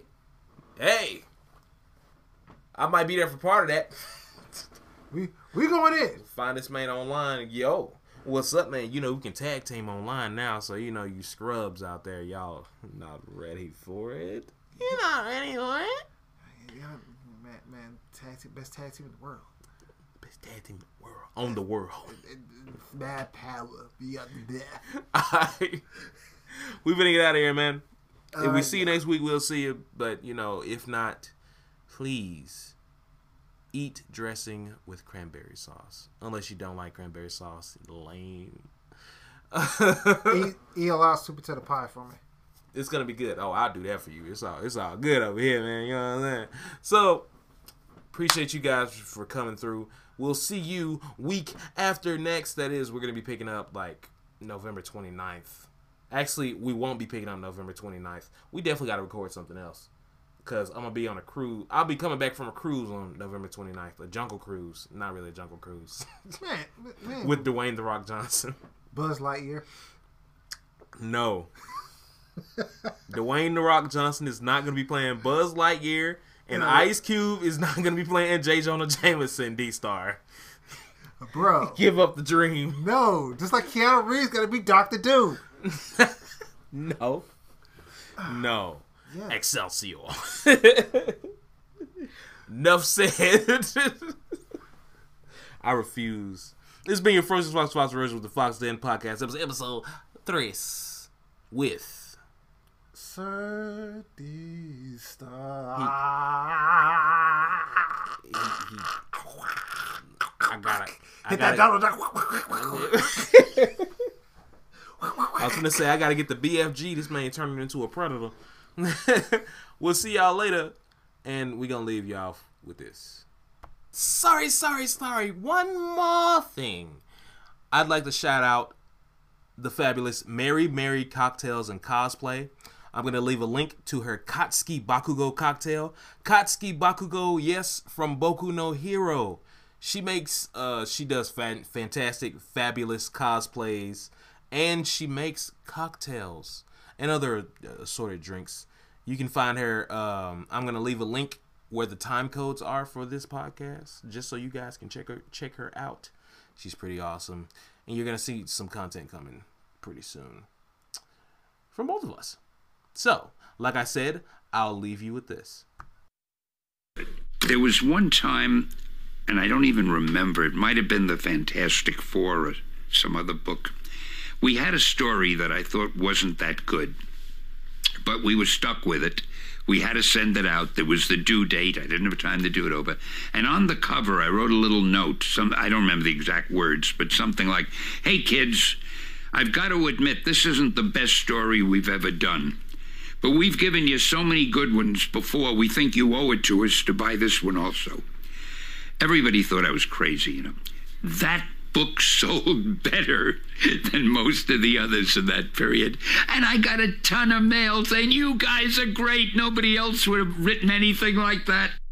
I might be there for part of that. We going in. Find this man online. Yo, what's up, man? You know, we can tag team online now. So, you know, you scrubs out there, y'all not ready for it. You're not ready for it. Man, best tag team in the world. Best tag team in the world. On the world. Bad power. Beyond death. Alright. We better get out of here, man. If we see you next week, we'll see you. But, you know, if not, please eat dressing with cranberry sauce. Unless you don't like cranberry sauce. Lame. Eat a lot of sweet potato pie for me. It's going to be good. Oh, I'll do that for you. It's all good over here, man. You know what I'm saying? So, appreciate you guys for coming through. We'll see you week after next. That is, we're going to be picking up like November 29th. Actually, we won't be picking up November 29th. We definitely got to record something else. Because I'm going to be on a cruise. I'll be coming back from a cruise on November 29th. A jungle cruise. Not really a jungle cruise. Man. With Dwayne "The Rock" Johnson. Buzz Lightyear. No. Dwayne "The Rock" Johnson is not going to be playing Buzz Lightyear. And Ice Cube is not going to be playing J. Jonah Jameson, D-Star. Bro. Give up the dream. No. Just like Keanu Reeves got to be Dr. Doom. No. Yeah. Excelsior. Enough said. I refuse. This has been your first Fox version with the Fox Den Podcast. Episode 3 with... Sir D-Star. I got it. Hit that Donald Duck. I was going to say, I got to get the BFG. This man turning into a predator. We'll see y'all later. And we're going to leave y'all with this. Sorry. One more thing. I'd like to shout out the fabulous Mary Cocktails and Cosplay. I'm going to leave a link to her Katsuki Bakugo cocktail. Katsuki Bakugo, yes, from Boku no Hero. She does fantastic, fabulous cosplays, and she makes cocktails and other assorted drinks. You can find her, I'm going to leave a link where the time codes are for this podcast, just so you guys can check her out. She's pretty awesome. and you're going to see some content coming pretty soon from both of us. So, like I said, I'll leave you with this. There was one time, and I don't even remember, it might have been the Fantastic Four or some other book. We had a story that I thought wasn't that good, but we were stuck with it. We had to send it out. There was the due date. I didn't have time to do it over. And on the cover, I wrote a little note. I don't remember the exact words, but something like, "Hey, kids, I've got to admit, this isn't the best story we've ever done. But we've given you so many good ones before, we think you owe it to us to buy this one also." Everybody thought I was crazy, you know. That book sold better than most of the others in that period. And I got a ton of mail saying, "You guys are great. Nobody else would have written anything like that."